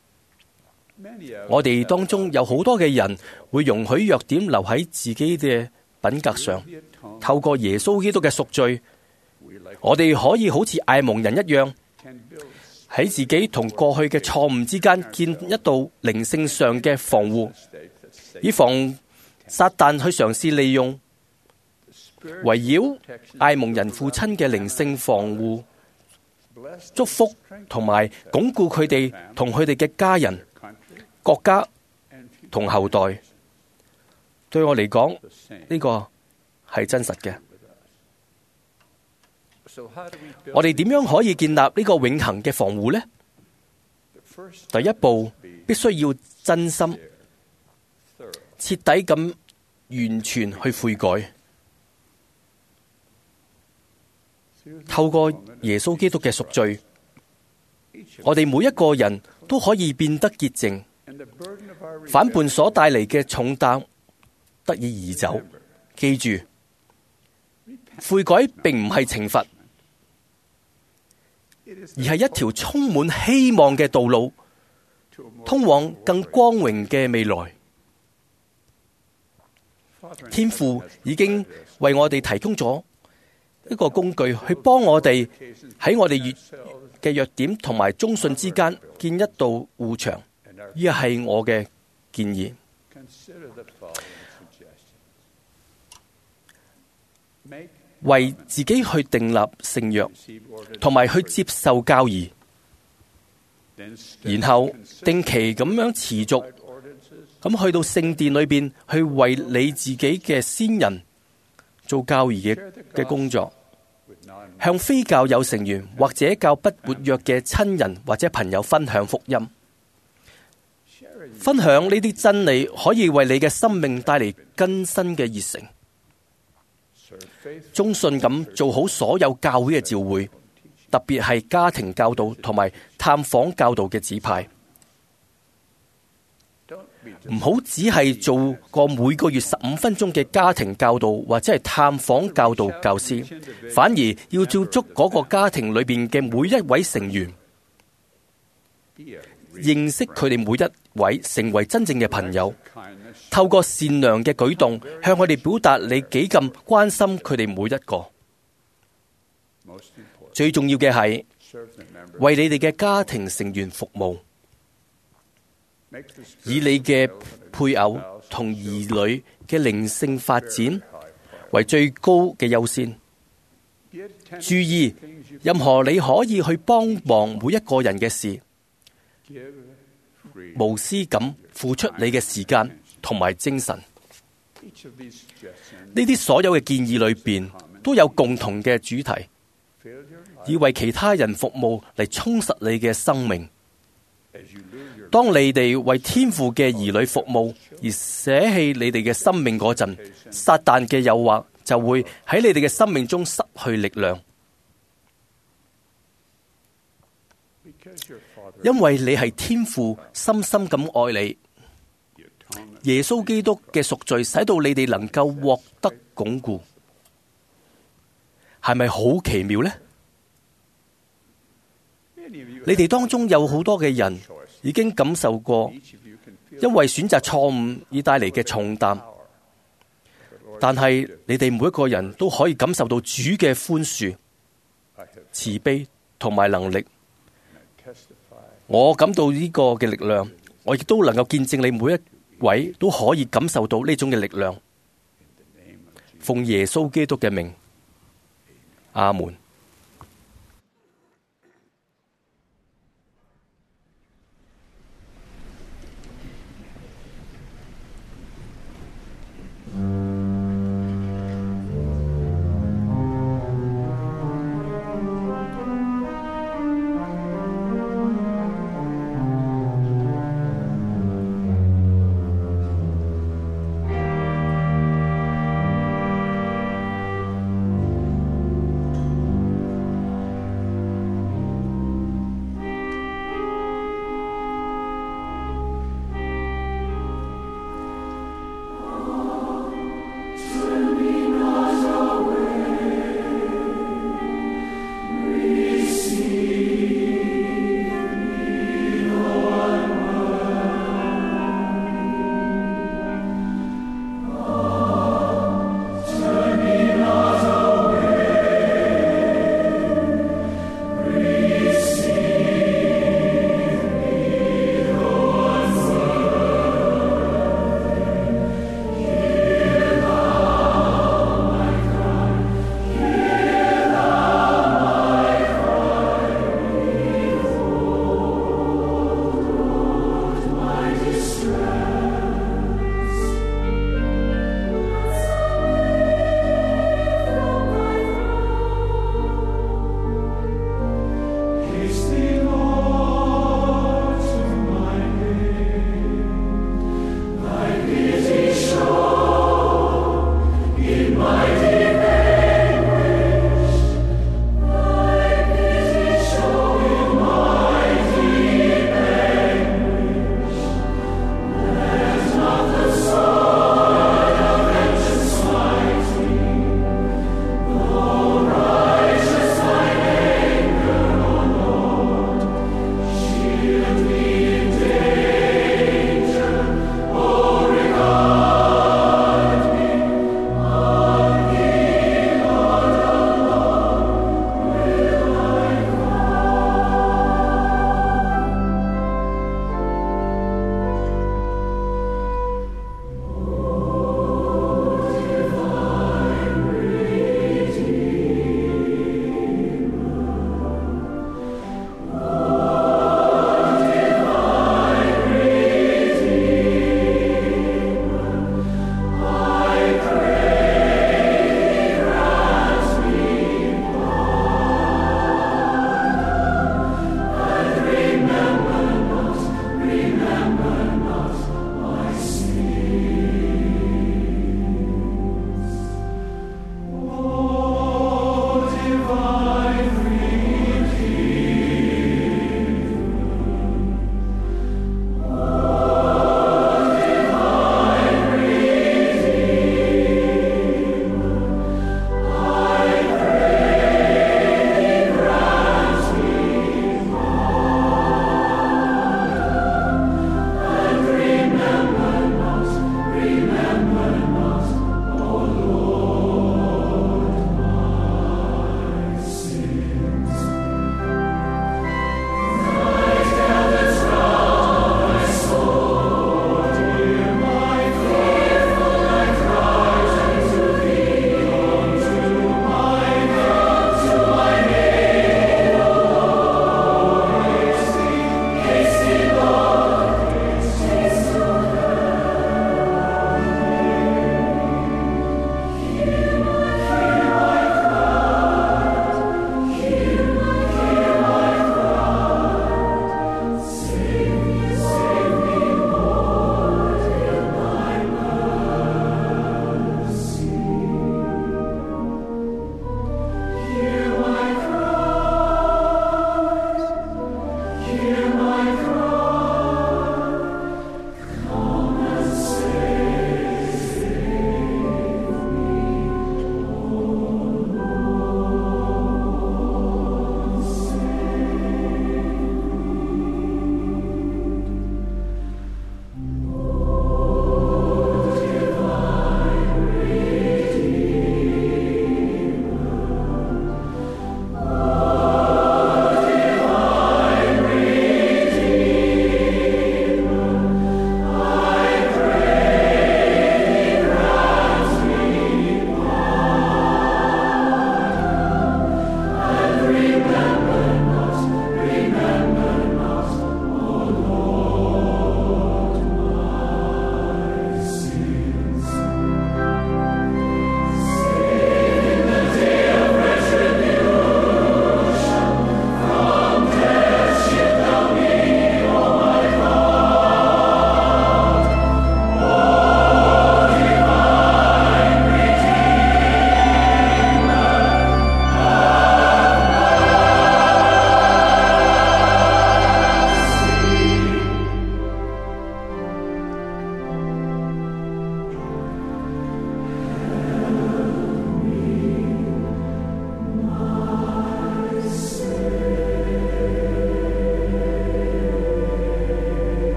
我哋當中有好多嘅人會容許弱點留喺自己嘅品格上，透過耶穌基督嘅贖罪，我哋可以好似艾蒙人一樣，喺自己同過去嘅錯誤之間建一道靈性上嘅防護，以防撒旦去嘗試利用圍繞艾蒙人父親嘅靈性防護、祝福同埋鞏固佢哋同佢哋嘅家人、國家同後代。對我嚟講，呢個係真實嘅。我哋點樣可以建立呢個永恆嘅防護呢？第一步必須要真心、徹底咁完全去悔改，透過耶穌基督嘅贖罪，我哋每一個人都可以變得潔淨，反叛所帶嚟嘅重擔得以移走。記住，悔改並唔係懲罰， 而係一條充滿希望嘅道路，通往更光榮嘅未來。天父已經為我哋提供咗一個工具，去幫我哋喺我哋嘅弱點同埋忠信之間建一道護牆。呢係我嘅建議。為自己去訂立聖約，同埋去接受教義，然後定期咁樣持續咁去到聖殿裏邊去為你自己嘅先人做教義嘅嘅工作，向非教友成員或者較不活躍嘅親人或者朋友分享福音。分享呢啲真理可以為你嘅生命帶嚟更新嘅熱誠。忠信咁做好所有教會嘅召會，特別係家庭教導同埋探訪教導嘅指派。唔好只係做個每個月十五分鐘嘅家庭教導或者係探訪教導教師，反而要照足嗰個家庭裏邊嘅每一位成員，認識佢哋每一位，成為真正嘅朋友。透過善良嘅舉動，向佢哋表達你幾咁關心佢哋每一個。最重要嘅係為你哋嘅家庭成員服務，以你嘅配偶同兒女嘅靈性發展為最高嘅優先。注意，任何你可以去幫忙每一個人嘅事，無私咁付出你嘅時間同埋精神。呢啲所有嘅建議裏邊都有共同嘅主題，以為其他人服務嚟充實你嘅生命。當你哋為天父嘅兒女服務而捨棄你哋嘅生命嗰陣，撒旦嘅誘惑就會喺你哋嘅生命中失去力量。因為你係天父深深咁愛你，耶穌基督嘅贖罪使到你哋能夠獲得鞏固，係咪好奇妙呢？你哋當中有好多嘅人已經感受過因為選擇錯誤而帶嚟嘅重擔，但係你哋每一個人都可以感受到主嘅寬恕、慈悲同埋能力。我感到呢個嘅力量，我亦都能夠見證你每一位都可以感受到呢種嘅力量。奉耶穌基督嘅名，阿門。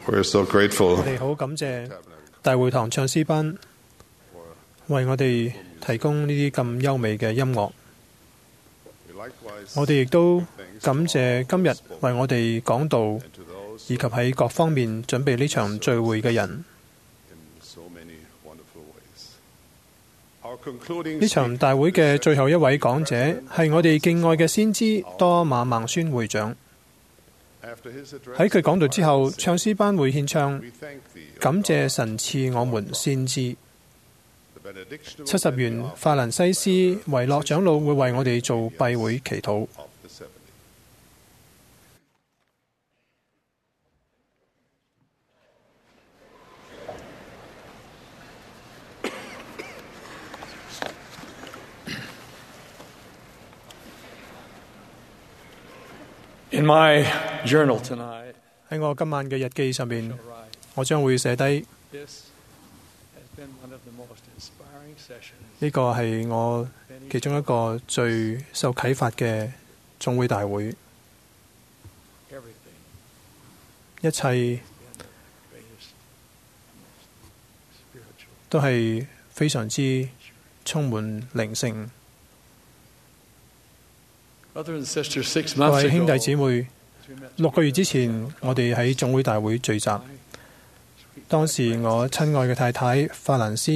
We're so grateful. 我哋好感謝大會堂唱詩班為我哋提供呢啲咁優美嘅音樂。我哋亦都感謝今日為我哋講道，以及喺各方面準備呢場聚會嘅人。呢場大會嘅最後一位講者係我哋敬愛嘅先知多馬孟孫會長。喺佢講道之後，唱詩班會獻唱感謝神賜我們先知。七十員法蘭西斯維諾長老會為我哋做閉會祈禱。 In my journal tonight, 喺我今晚嘅日記上面，我將會寫低呢個係我其中一個最受啟發嘅總會大會。一切都係非常之充滿靈性。各位兄弟姊妹，六個月之前，我哋喺總會大會聚集。當時我親愛嘅太太法蘭斯，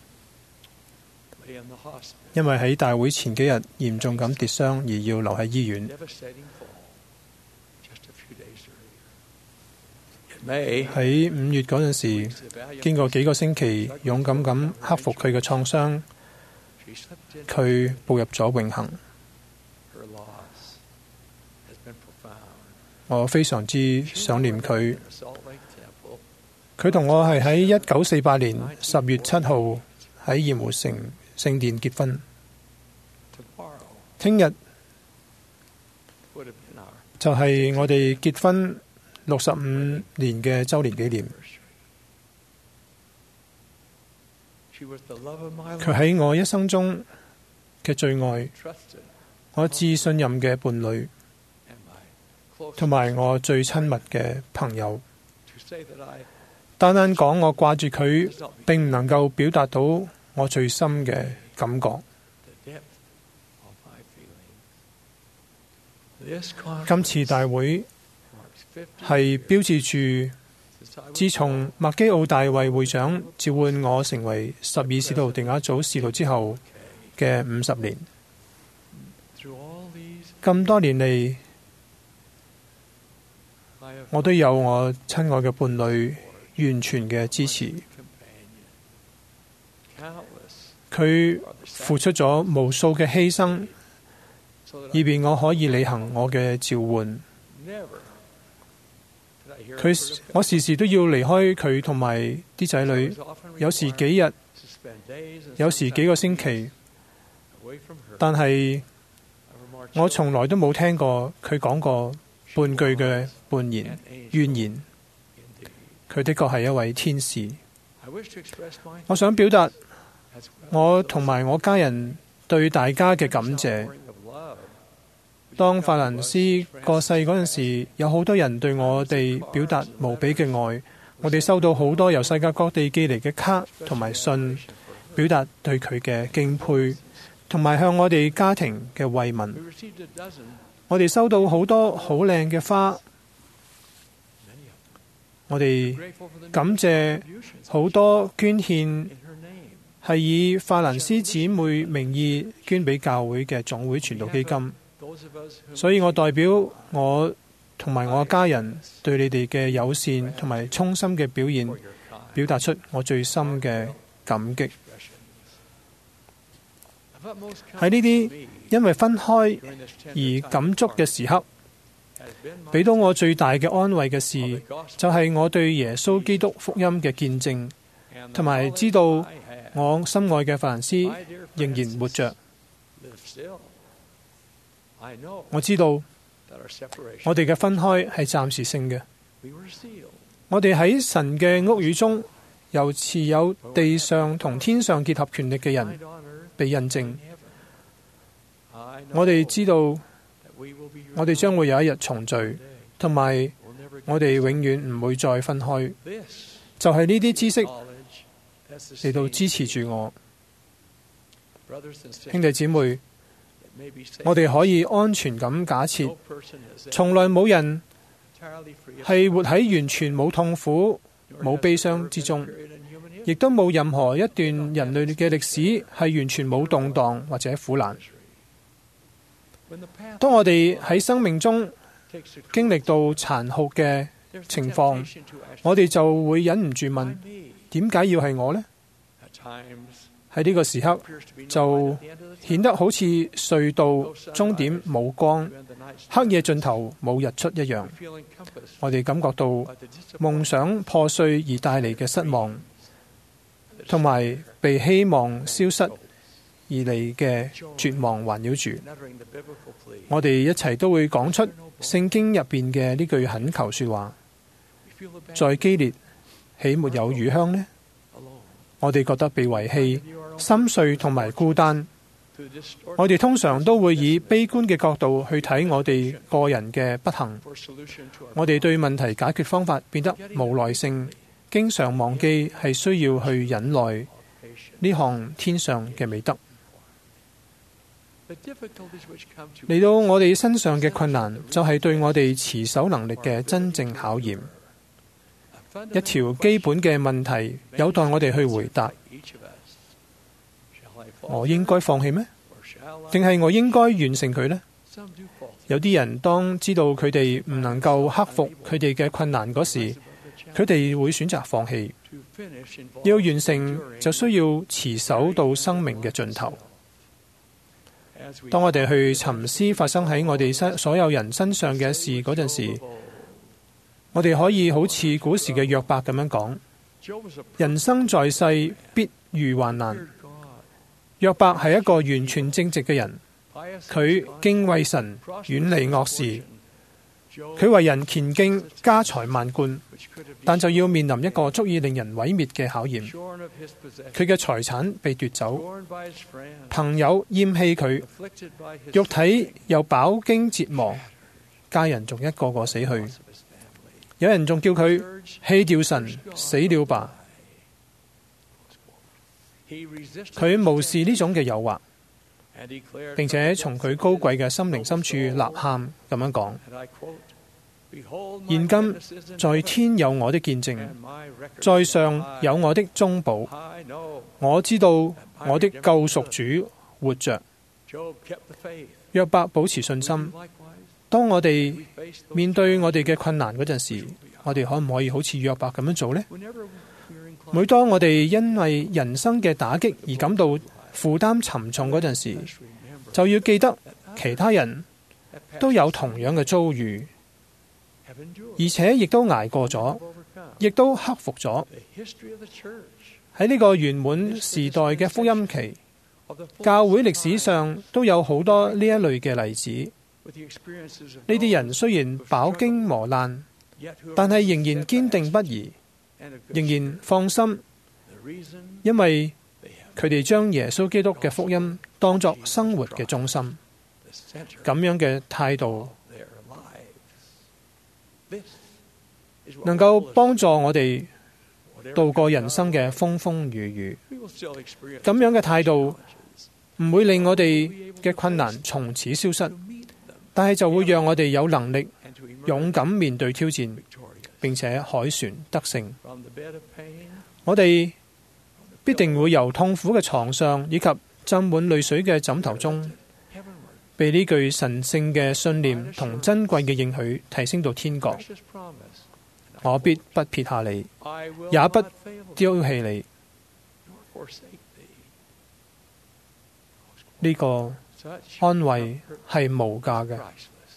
因為喺大會前幾日嚴重咁跌傷而要留喺醫院。喺五月嗰陣時，經過幾個星期勇敢咁克服佢嘅創傷，佢步入咗永恆。我非常之想念佢。佢同我係喺一九四八年十月七號喺鹽湖城聖殿結婚。聽日就係我哋結婚六十五年嘅週年紀念。佢喺我一生中嘅最愛，我至信任嘅伴侶，同埋我最親密嘅朋友。單單講我掛住佢，並唔能夠表達到我最深嘅感覺。今次大會係標誌住自從麥基奧大衛會長召喚我成為十二使徒定額組使徒之後嘅五十年。咁多年嚟，我都有我親愛嘅伴侶完全嘅支持。佢付出咗無數嘅犧牲，以便我可以履行我嘅召喚。佢我時時都要離開佢同埋啲仔女，有時幾日，有時幾個星期。但係我從來都冇聽過佢講過半句嘅半言怨言。佢的確係一位天使。我想表達我同埋我家人對大家嘅感謝。當法蘭斯過世嗰陣時，有好多人對我哋表達無比嘅愛。我哋收到好多由世界各地寄嚟嘅卡同埋信，表達對佢嘅敬佩，同埋向我哋家庭嘅慰問。我哋收到好多好靚嘅花。我哋感謝好多捐獻係以法蘭斯姊妹名義捐俾教會嘅總會傳道基金。所以我代表我同埋我家人對你哋嘅友善同埋衷心嘅表現，表達出我最深嘅感激。喺呢啲因為分開而感觸嘅時刻，俾到我最大嘅安慰嘅事，就係我對耶穌基督福音嘅見證，同埋知道我心愛嘅法蘭斯仍然活着。我知道我哋嘅分開係暫時性嘅。我哋喺神嘅屋宇中，由持有地上同天上結合權力嘅人被印證。我哋知道我哋將會有一日重聚，同埋我哋永遠唔會再分開。就係呢啲知識嚟到支持住我。兄弟姊妹，我哋可以安全咁假設，從來冇人係活喺完全冇痛苦、冇悲傷之中，亦都冇任何一段人類嘅歷史係完全冇動盪或者苦難。當我哋喺生命中經歷到殘酷嘅情況，我哋就會忍唔住問：點解要係我呢？喺呢個時刻就顯得好似隧道終點冇光，黑夜盡頭冇日出一樣。我哋感覺到夢想破碎而帶嚟嘅失望，同埋被希望消失而嚟嘅絕望環繞住。我哋一齊都會講出聖經入邊嘅呢句懇求說話：在基列豈沒有乳香呢？我哋覺得被遺棄、心碎同埋孤單。我哋通常都會以悲觀嘅角度去睇我哋個人嘅不幸。我哋對問題解決方法變得無耐性，經常忘記係需要去忍耐呢項天上嘅美德。嚟到我哋身上嘅困難，就係對我哋持守能力嘅真正考驗。一條基本嘅問題有待我哋去回答：我應該放棄咩？定係我應該完成佢呢？有啲人當知道佢哋唔能夠克服佢哋嘅困難嗰時，佢哋會選擇放棄。要完成就需要持守到生命嘅盡頭。當我哋去沉思發生喺我哋身所有人身上嘅事嗰陣時，我哋可以好似古時嘅約伯咁樣講：人生在世必遇患難。約伯係一個完全正直嘅人，佢敬畏神，遠離惡事，佢為人虔敬，家財萬貫，但就要面臨一個足以令人毀滅嘅考驗。佢嘅財產被奪走，朋友厭棄佢，肉體又飽經折磨，家人仲一個個死去。有人仲叫佢棄掉神，死了吧。佢無視呢種嘅誘惑，並且從佢高貴嘅心靈深處吶喊咁樣講：現今在天有我的見證，在上有我的中保。我知道我的救贖主活着。約伯保持信心。當我哋面對我哋嘅困難嗰陣時，我哋可唔可以好似約伯咁樣做呢？每當我哋因為人生嘅打擊而感到負擔沉重嗰陣時，就要記得其他人都有同樣嘅遭遇，而且亦都捱過咗，亦都克服咗。喺呢個圓滿時代嘅福音期，教會歷史上都有好多呢一類嘅例子。呢啲人雖然飽經磨難，但係仍然堅定不移，仍然放心，因為佢哋將耶穌基督嘅福音當作生活嘅中心。咁樣嘅態度能夠幫助我哋度過人生嘅風風雨雨。咁樣嘅態度唔會令我哋嘅困難從此消失，但係就會讓我哋有能力勇敢面對挑戰，並且凱旋得勝。我哋必定會由痛苦嘅床上以及浸滿淚水嘅枕頭中，被呢句神聖嘅信念同珍貴嘅應許提升到天國。我必不撇下你，也不丟棄你。呢個安慰係無價嘅。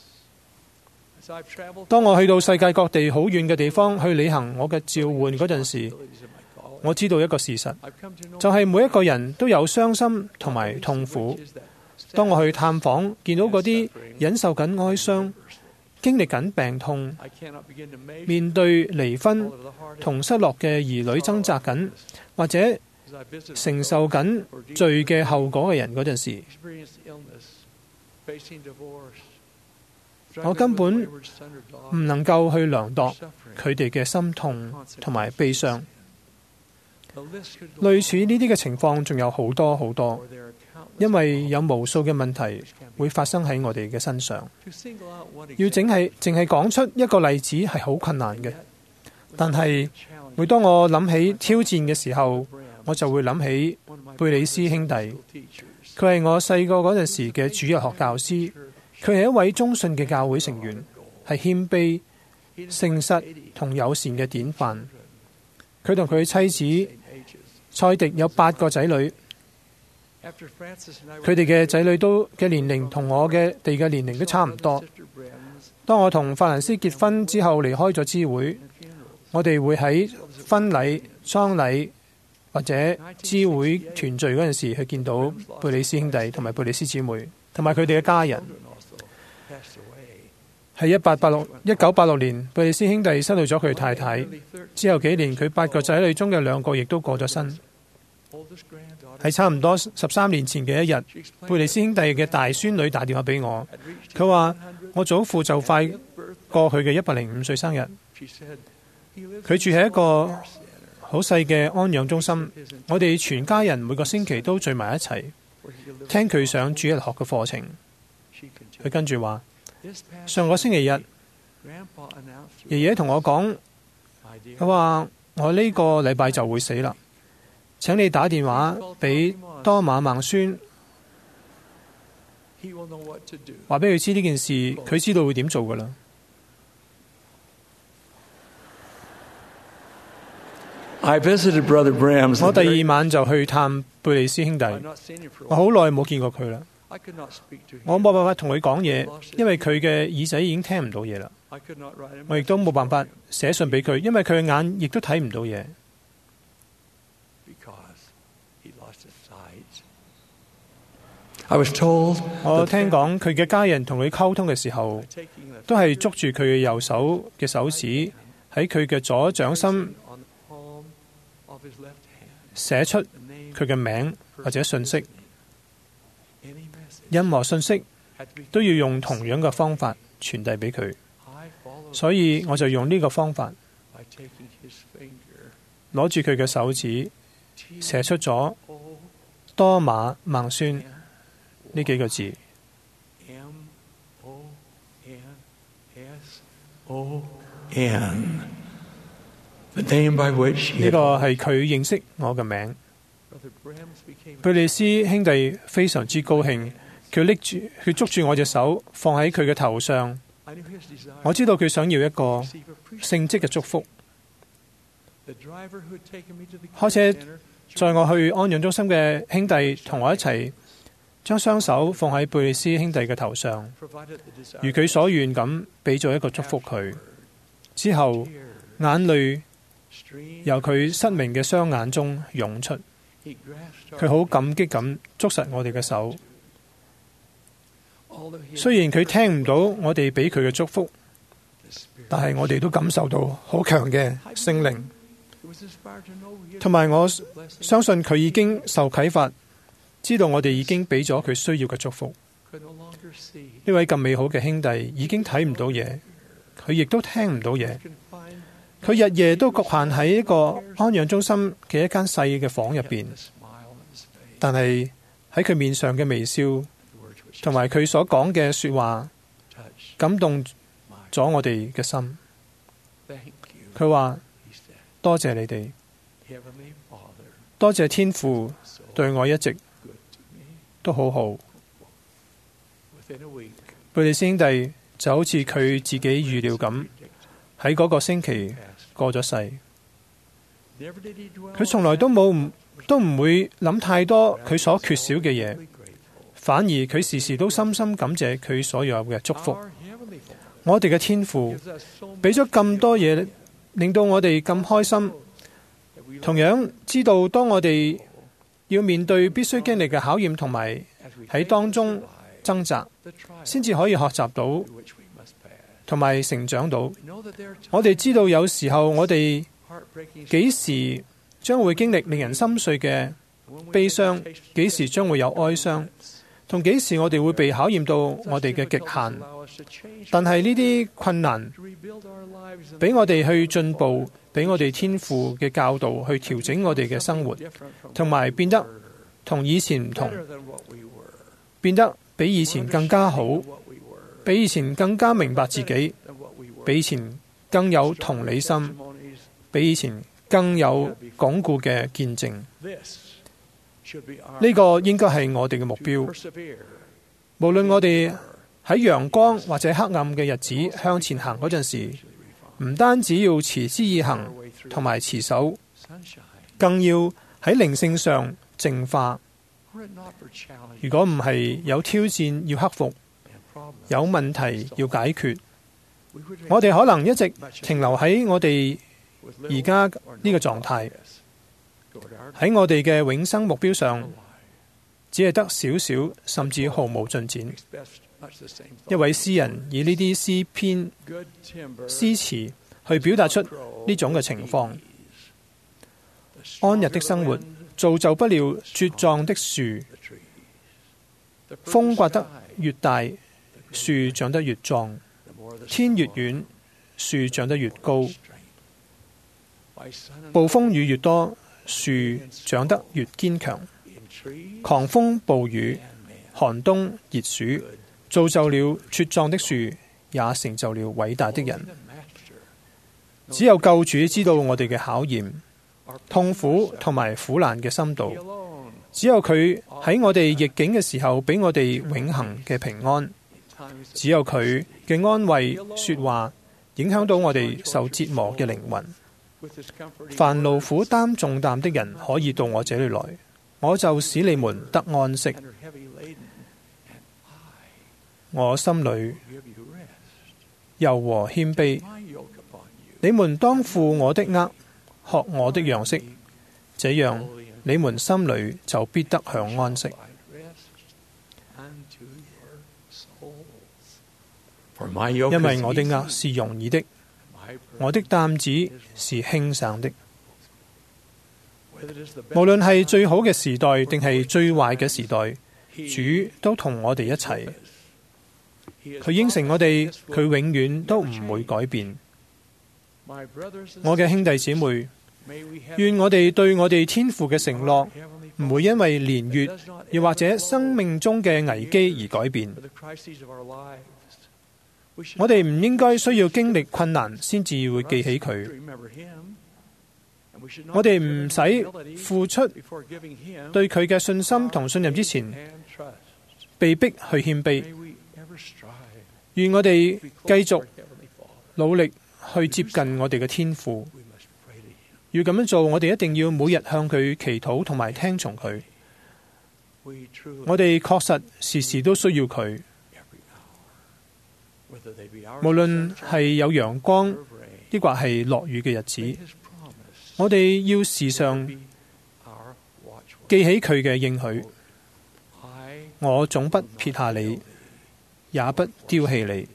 當我去到世界各地好遠嘅地方去履行我嘅召喚嗰陣時，我知道一個事實，就係每一個人都有傷心同埋痛苦。當我去探訪，見到嗰啲忍受緊哀傷、經歷緊病痛、面對離婚同失落嘅兒女掙扎緊，或者承受緊罪嘅後果嘅人嗰陣時， 我根本唔能夠去量度佢哋嘅心痛同埋悲傷。類似呢啲嘅情況仲有好多好多，因為有無數嘅問題會發生喺我哋嘅身上。要整係淨係講出一個例子係好困難嘅，但係每當我諗起挑戰嘅時候，我就會諗起貝里斯兄弟。佢係我細個嗰陣時嘅主日學教師，佢係一位忠信嘅教會成員，係謙卑、誠實同友善嘅典範。佢同佢妻子賽迪有八個仔女，佢哋嘅仔女都嘅年齡同我嘅哋嘅年齡都差唔多。當我同法蘭斯結婚之後離開咗支會，我哋會喺婚禮、喪禮或者支會團聚嗰陣時去見到貝里斯兄弟同埋貝里斯姊妹同埋佢哋嘅家人。喺一八八六一九八六年，貝里斯兄弟失去咗佢太太，之後幾年佢八個仔女中嘅兩個亦都過咗身。喺差唔多十三年前嘅一日，貝里斯兄弟嘅大孫女打電話俾我，佢話我祖父就快過佢嘅一百零五歲生日。佢住喺一個好細嘅安養中心，我哋全家人每個星期都聚埋一齊聽佢上主日學嘅課程。佢跟住話，上個星期日，爺爺同我講，佢話我呢個禮拜就會死啦，請你打電話俾多馬孟孫，話俾佢知呢件事，佢知道會點做噶啦。我第二晚就去探貝里斯兄弟，我好耐冇見過佢啦。我冇辦法同佢講嘢，因為佢嘅耳仔已經聽唔到嘢啦。我亦都冇辦法寫信俾佢，因為佢嘅眼亦都睇唔到嘢。我聽講佢嘅家人同佢溝通嘅時候，都係捉住佢嘅右手嘅手指喺佢嘅左掌心寫出佢嘅名或者信息。任何信息都要用同樣嘅方法傳遞俾佢，所以我就用呢個方法，攞住佢嘅手指寫出咗多馬孟孫呢幾個字。呢個係佢認識我嘅名。貝里斯兄弟非常之高興，佢拎住佢捉住我隻手放喺佢嘅頭上。我知道佢想要一個聖職嘅祝福。開車載我去安養中心嘅兄弟同我一齊將雙手放喺貝里斯兄弟嘅頭上，如佢所願咁俾咗一個祝福佢。之後眼淚由佢失明嘅雙眼中湧出，佢好感激咁捉實我哋嘅手。雖然佢聽唔到我哋俾佢嘅祝福，但係我哋都感受到好強嘅聖靈，同埋我相信佢已經受啟發，知道我哋已經俾咗佢需要嘅祝福。呢位咁美好嘅兄弟已經睇唔到嘢，佢亦都聽唔到嘢，佢日夜都局限喺一個安養中心嘅一間細嘅房入邊，但係喺佢面上嘅微笑同埋佢所講嘅說話感動咗我哋嘅心。佢話多謝你哋，多謝天父對我一直都好好。貝里斯兄弟就好似佢自己預料咁，喺嗰個星期過咗世。佢從來都冇都唔會諗太多佢所缺少嘅嘢，反而佢時時都深深感謝佢所有嘅祝福。我哋嘅天父俾咗咁多嘢，令到我哋咁開心。同樣知道，當我哋要面對必須經歷嘅考驗，同埋喺當中掙扎，先至可以學習到同埋成長到。我哋知道有時候我哋幾時將會經歷令人心碎嘅悲傷，幾時將會有哀傷， 同幾時我哋會被考驗到我哋嘅極限。但係呢啲困難俾我哋去進步，俾我哋天父嘅教導去調整我哋嘅生活，同埋變得同以前唔同，變得比以前更加好，比以前更加明白自己，比以前更有同理心，比以前更有鞏固嘅見證。呢個應該係我哋嘅目標。無論我哋喺陽光或者黑暗嘅日子向前行嗰陣時，唔單止要持之以恆同埋持守，更要喺靈性上淨化。如果唔係有挑戰要克服，有問題要解決，我哋可能一直停留喺我哋而家呢個狀態，喺我哋嘅永生目標上，只係得少少，甚至毫無進展。一位詩人以呢啲詩篇、詩詞去表達出呢種嘅情況。安逸的生活造就不了茁壯的樹，風刮得越大，樹長得越壯；天越遠，樹長得越高。暴風雨越多，樹長得越堅強。狂風暴雨、寒冬熱暑，造就了茁壯的樹，也成就了偉大的人。只有救主知道我哋嘅考驗、痛苦同埋苦難嘅深度。只有佢喺我哋逆境嘅時候，俾我哋永恆嘅平安。只有佢嘅安慰說話，影響到我哋受折磨嘅靈魂。凡勞苦擔重擔的人，可以到我這裏來，我就使你們得安息。我心裏柔和謙卑，你們當負我的軛，學我的樣式，這樣你們心裏就必得享安息。因為我的軛是容易的，我的擔子是輕省的。無論係最好嘅時代定係最壞嘅時代，主都同我哋一齊。佢應承我哋，佢永遠都唔會改變。我嘅兄弟姊妹，願我哋對我哋天父嘅承諾唔會因為年月又或者生命中嘅危機而改變。我哋唔應該需要經歷困難先至會記起佢。我哋唔使付出對佢嘅信心同信任之前，被逼去謙卑。願我哋繼續努力去接近我哋嘅天父。要咁樣做，我哋一定要每日向佢祈禱同埋聽從佢。我哋確實時時都需要佢。無論係有陽光，抑或係落雨嘅日子，我哋要時常記起佢嘅應許。我總不撇下你，也不丟棄你。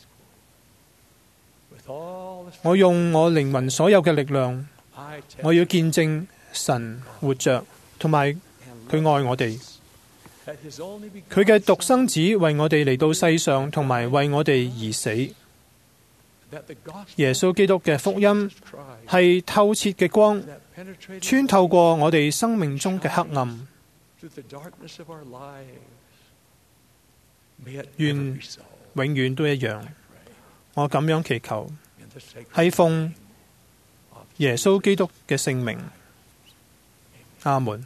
我用我靈魂所有嘅力量，我要見證神活着，同埋佢愛我哋。佢嘅獨生子為我哋嚟到世上，同埋為我哋而死。耶穌基督嘅福音係透徹嘅光，穿透過我哋生命中嘅黑暗。願永遠都一樣。我咁樣祈求，係奉耶穌基督嘅聖名。阿門。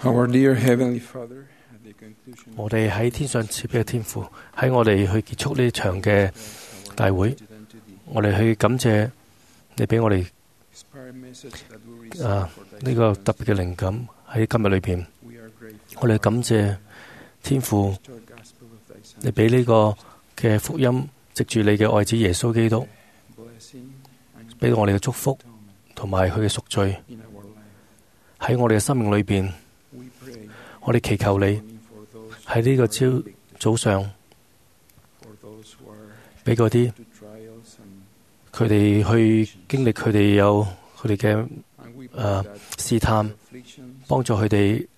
Our dear Heavenly Father, 我哋喺天上賜俾嘅天父，喺我哋去結束呢場嘅大會，我哋去感謝你俾我哋啊呢個特別嘅靈感喺今日裏邊。我哋感謝天父，你俾呢個嘅福音，藉住你嘅愛子耶穌基督，俾到我哋嘅祝福同埋佢嘅贖罪喺我哋嘅生命裏邊。我哋祈求你喺呢個朝早上，俾嗰啲佢哋去經歷佢哋有佢哋嘅誒試探，幫助佢哋，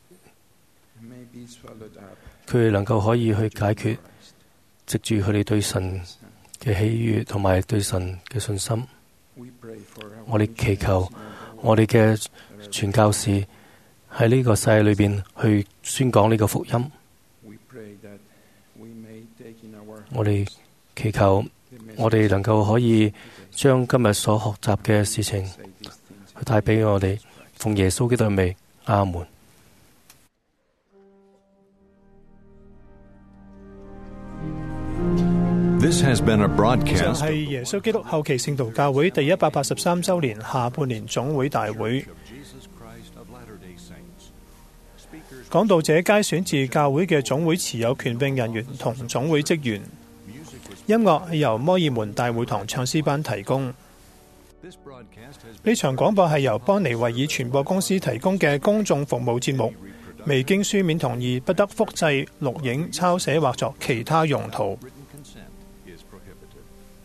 佢哋能夠可以去解決，藉住佢哋對神嘅喜悅同埋對神嘅信心。我哋祈求我哋嘅傳教士喺呢個世界裏邊去宣講呢個福音。我哋祈求我哋能夠可以將今日所學習嘅事情去帶俾我哋，奉耶穌基督嘅名，阿門。 This has been a broadcast. 係耶穌基督後期聖徒教會第一百八十三週年下半年總會大會。講道者皆選自教會嘅總會持有權柄人員同總會職員。音樂係由摩爾門大會堂唱詩班提供。呢場廣播係由邦尼維爾傳播公司提供嘅公眾服務節目，未經書面同意不得複製、錄影、抄寫或作其他用途。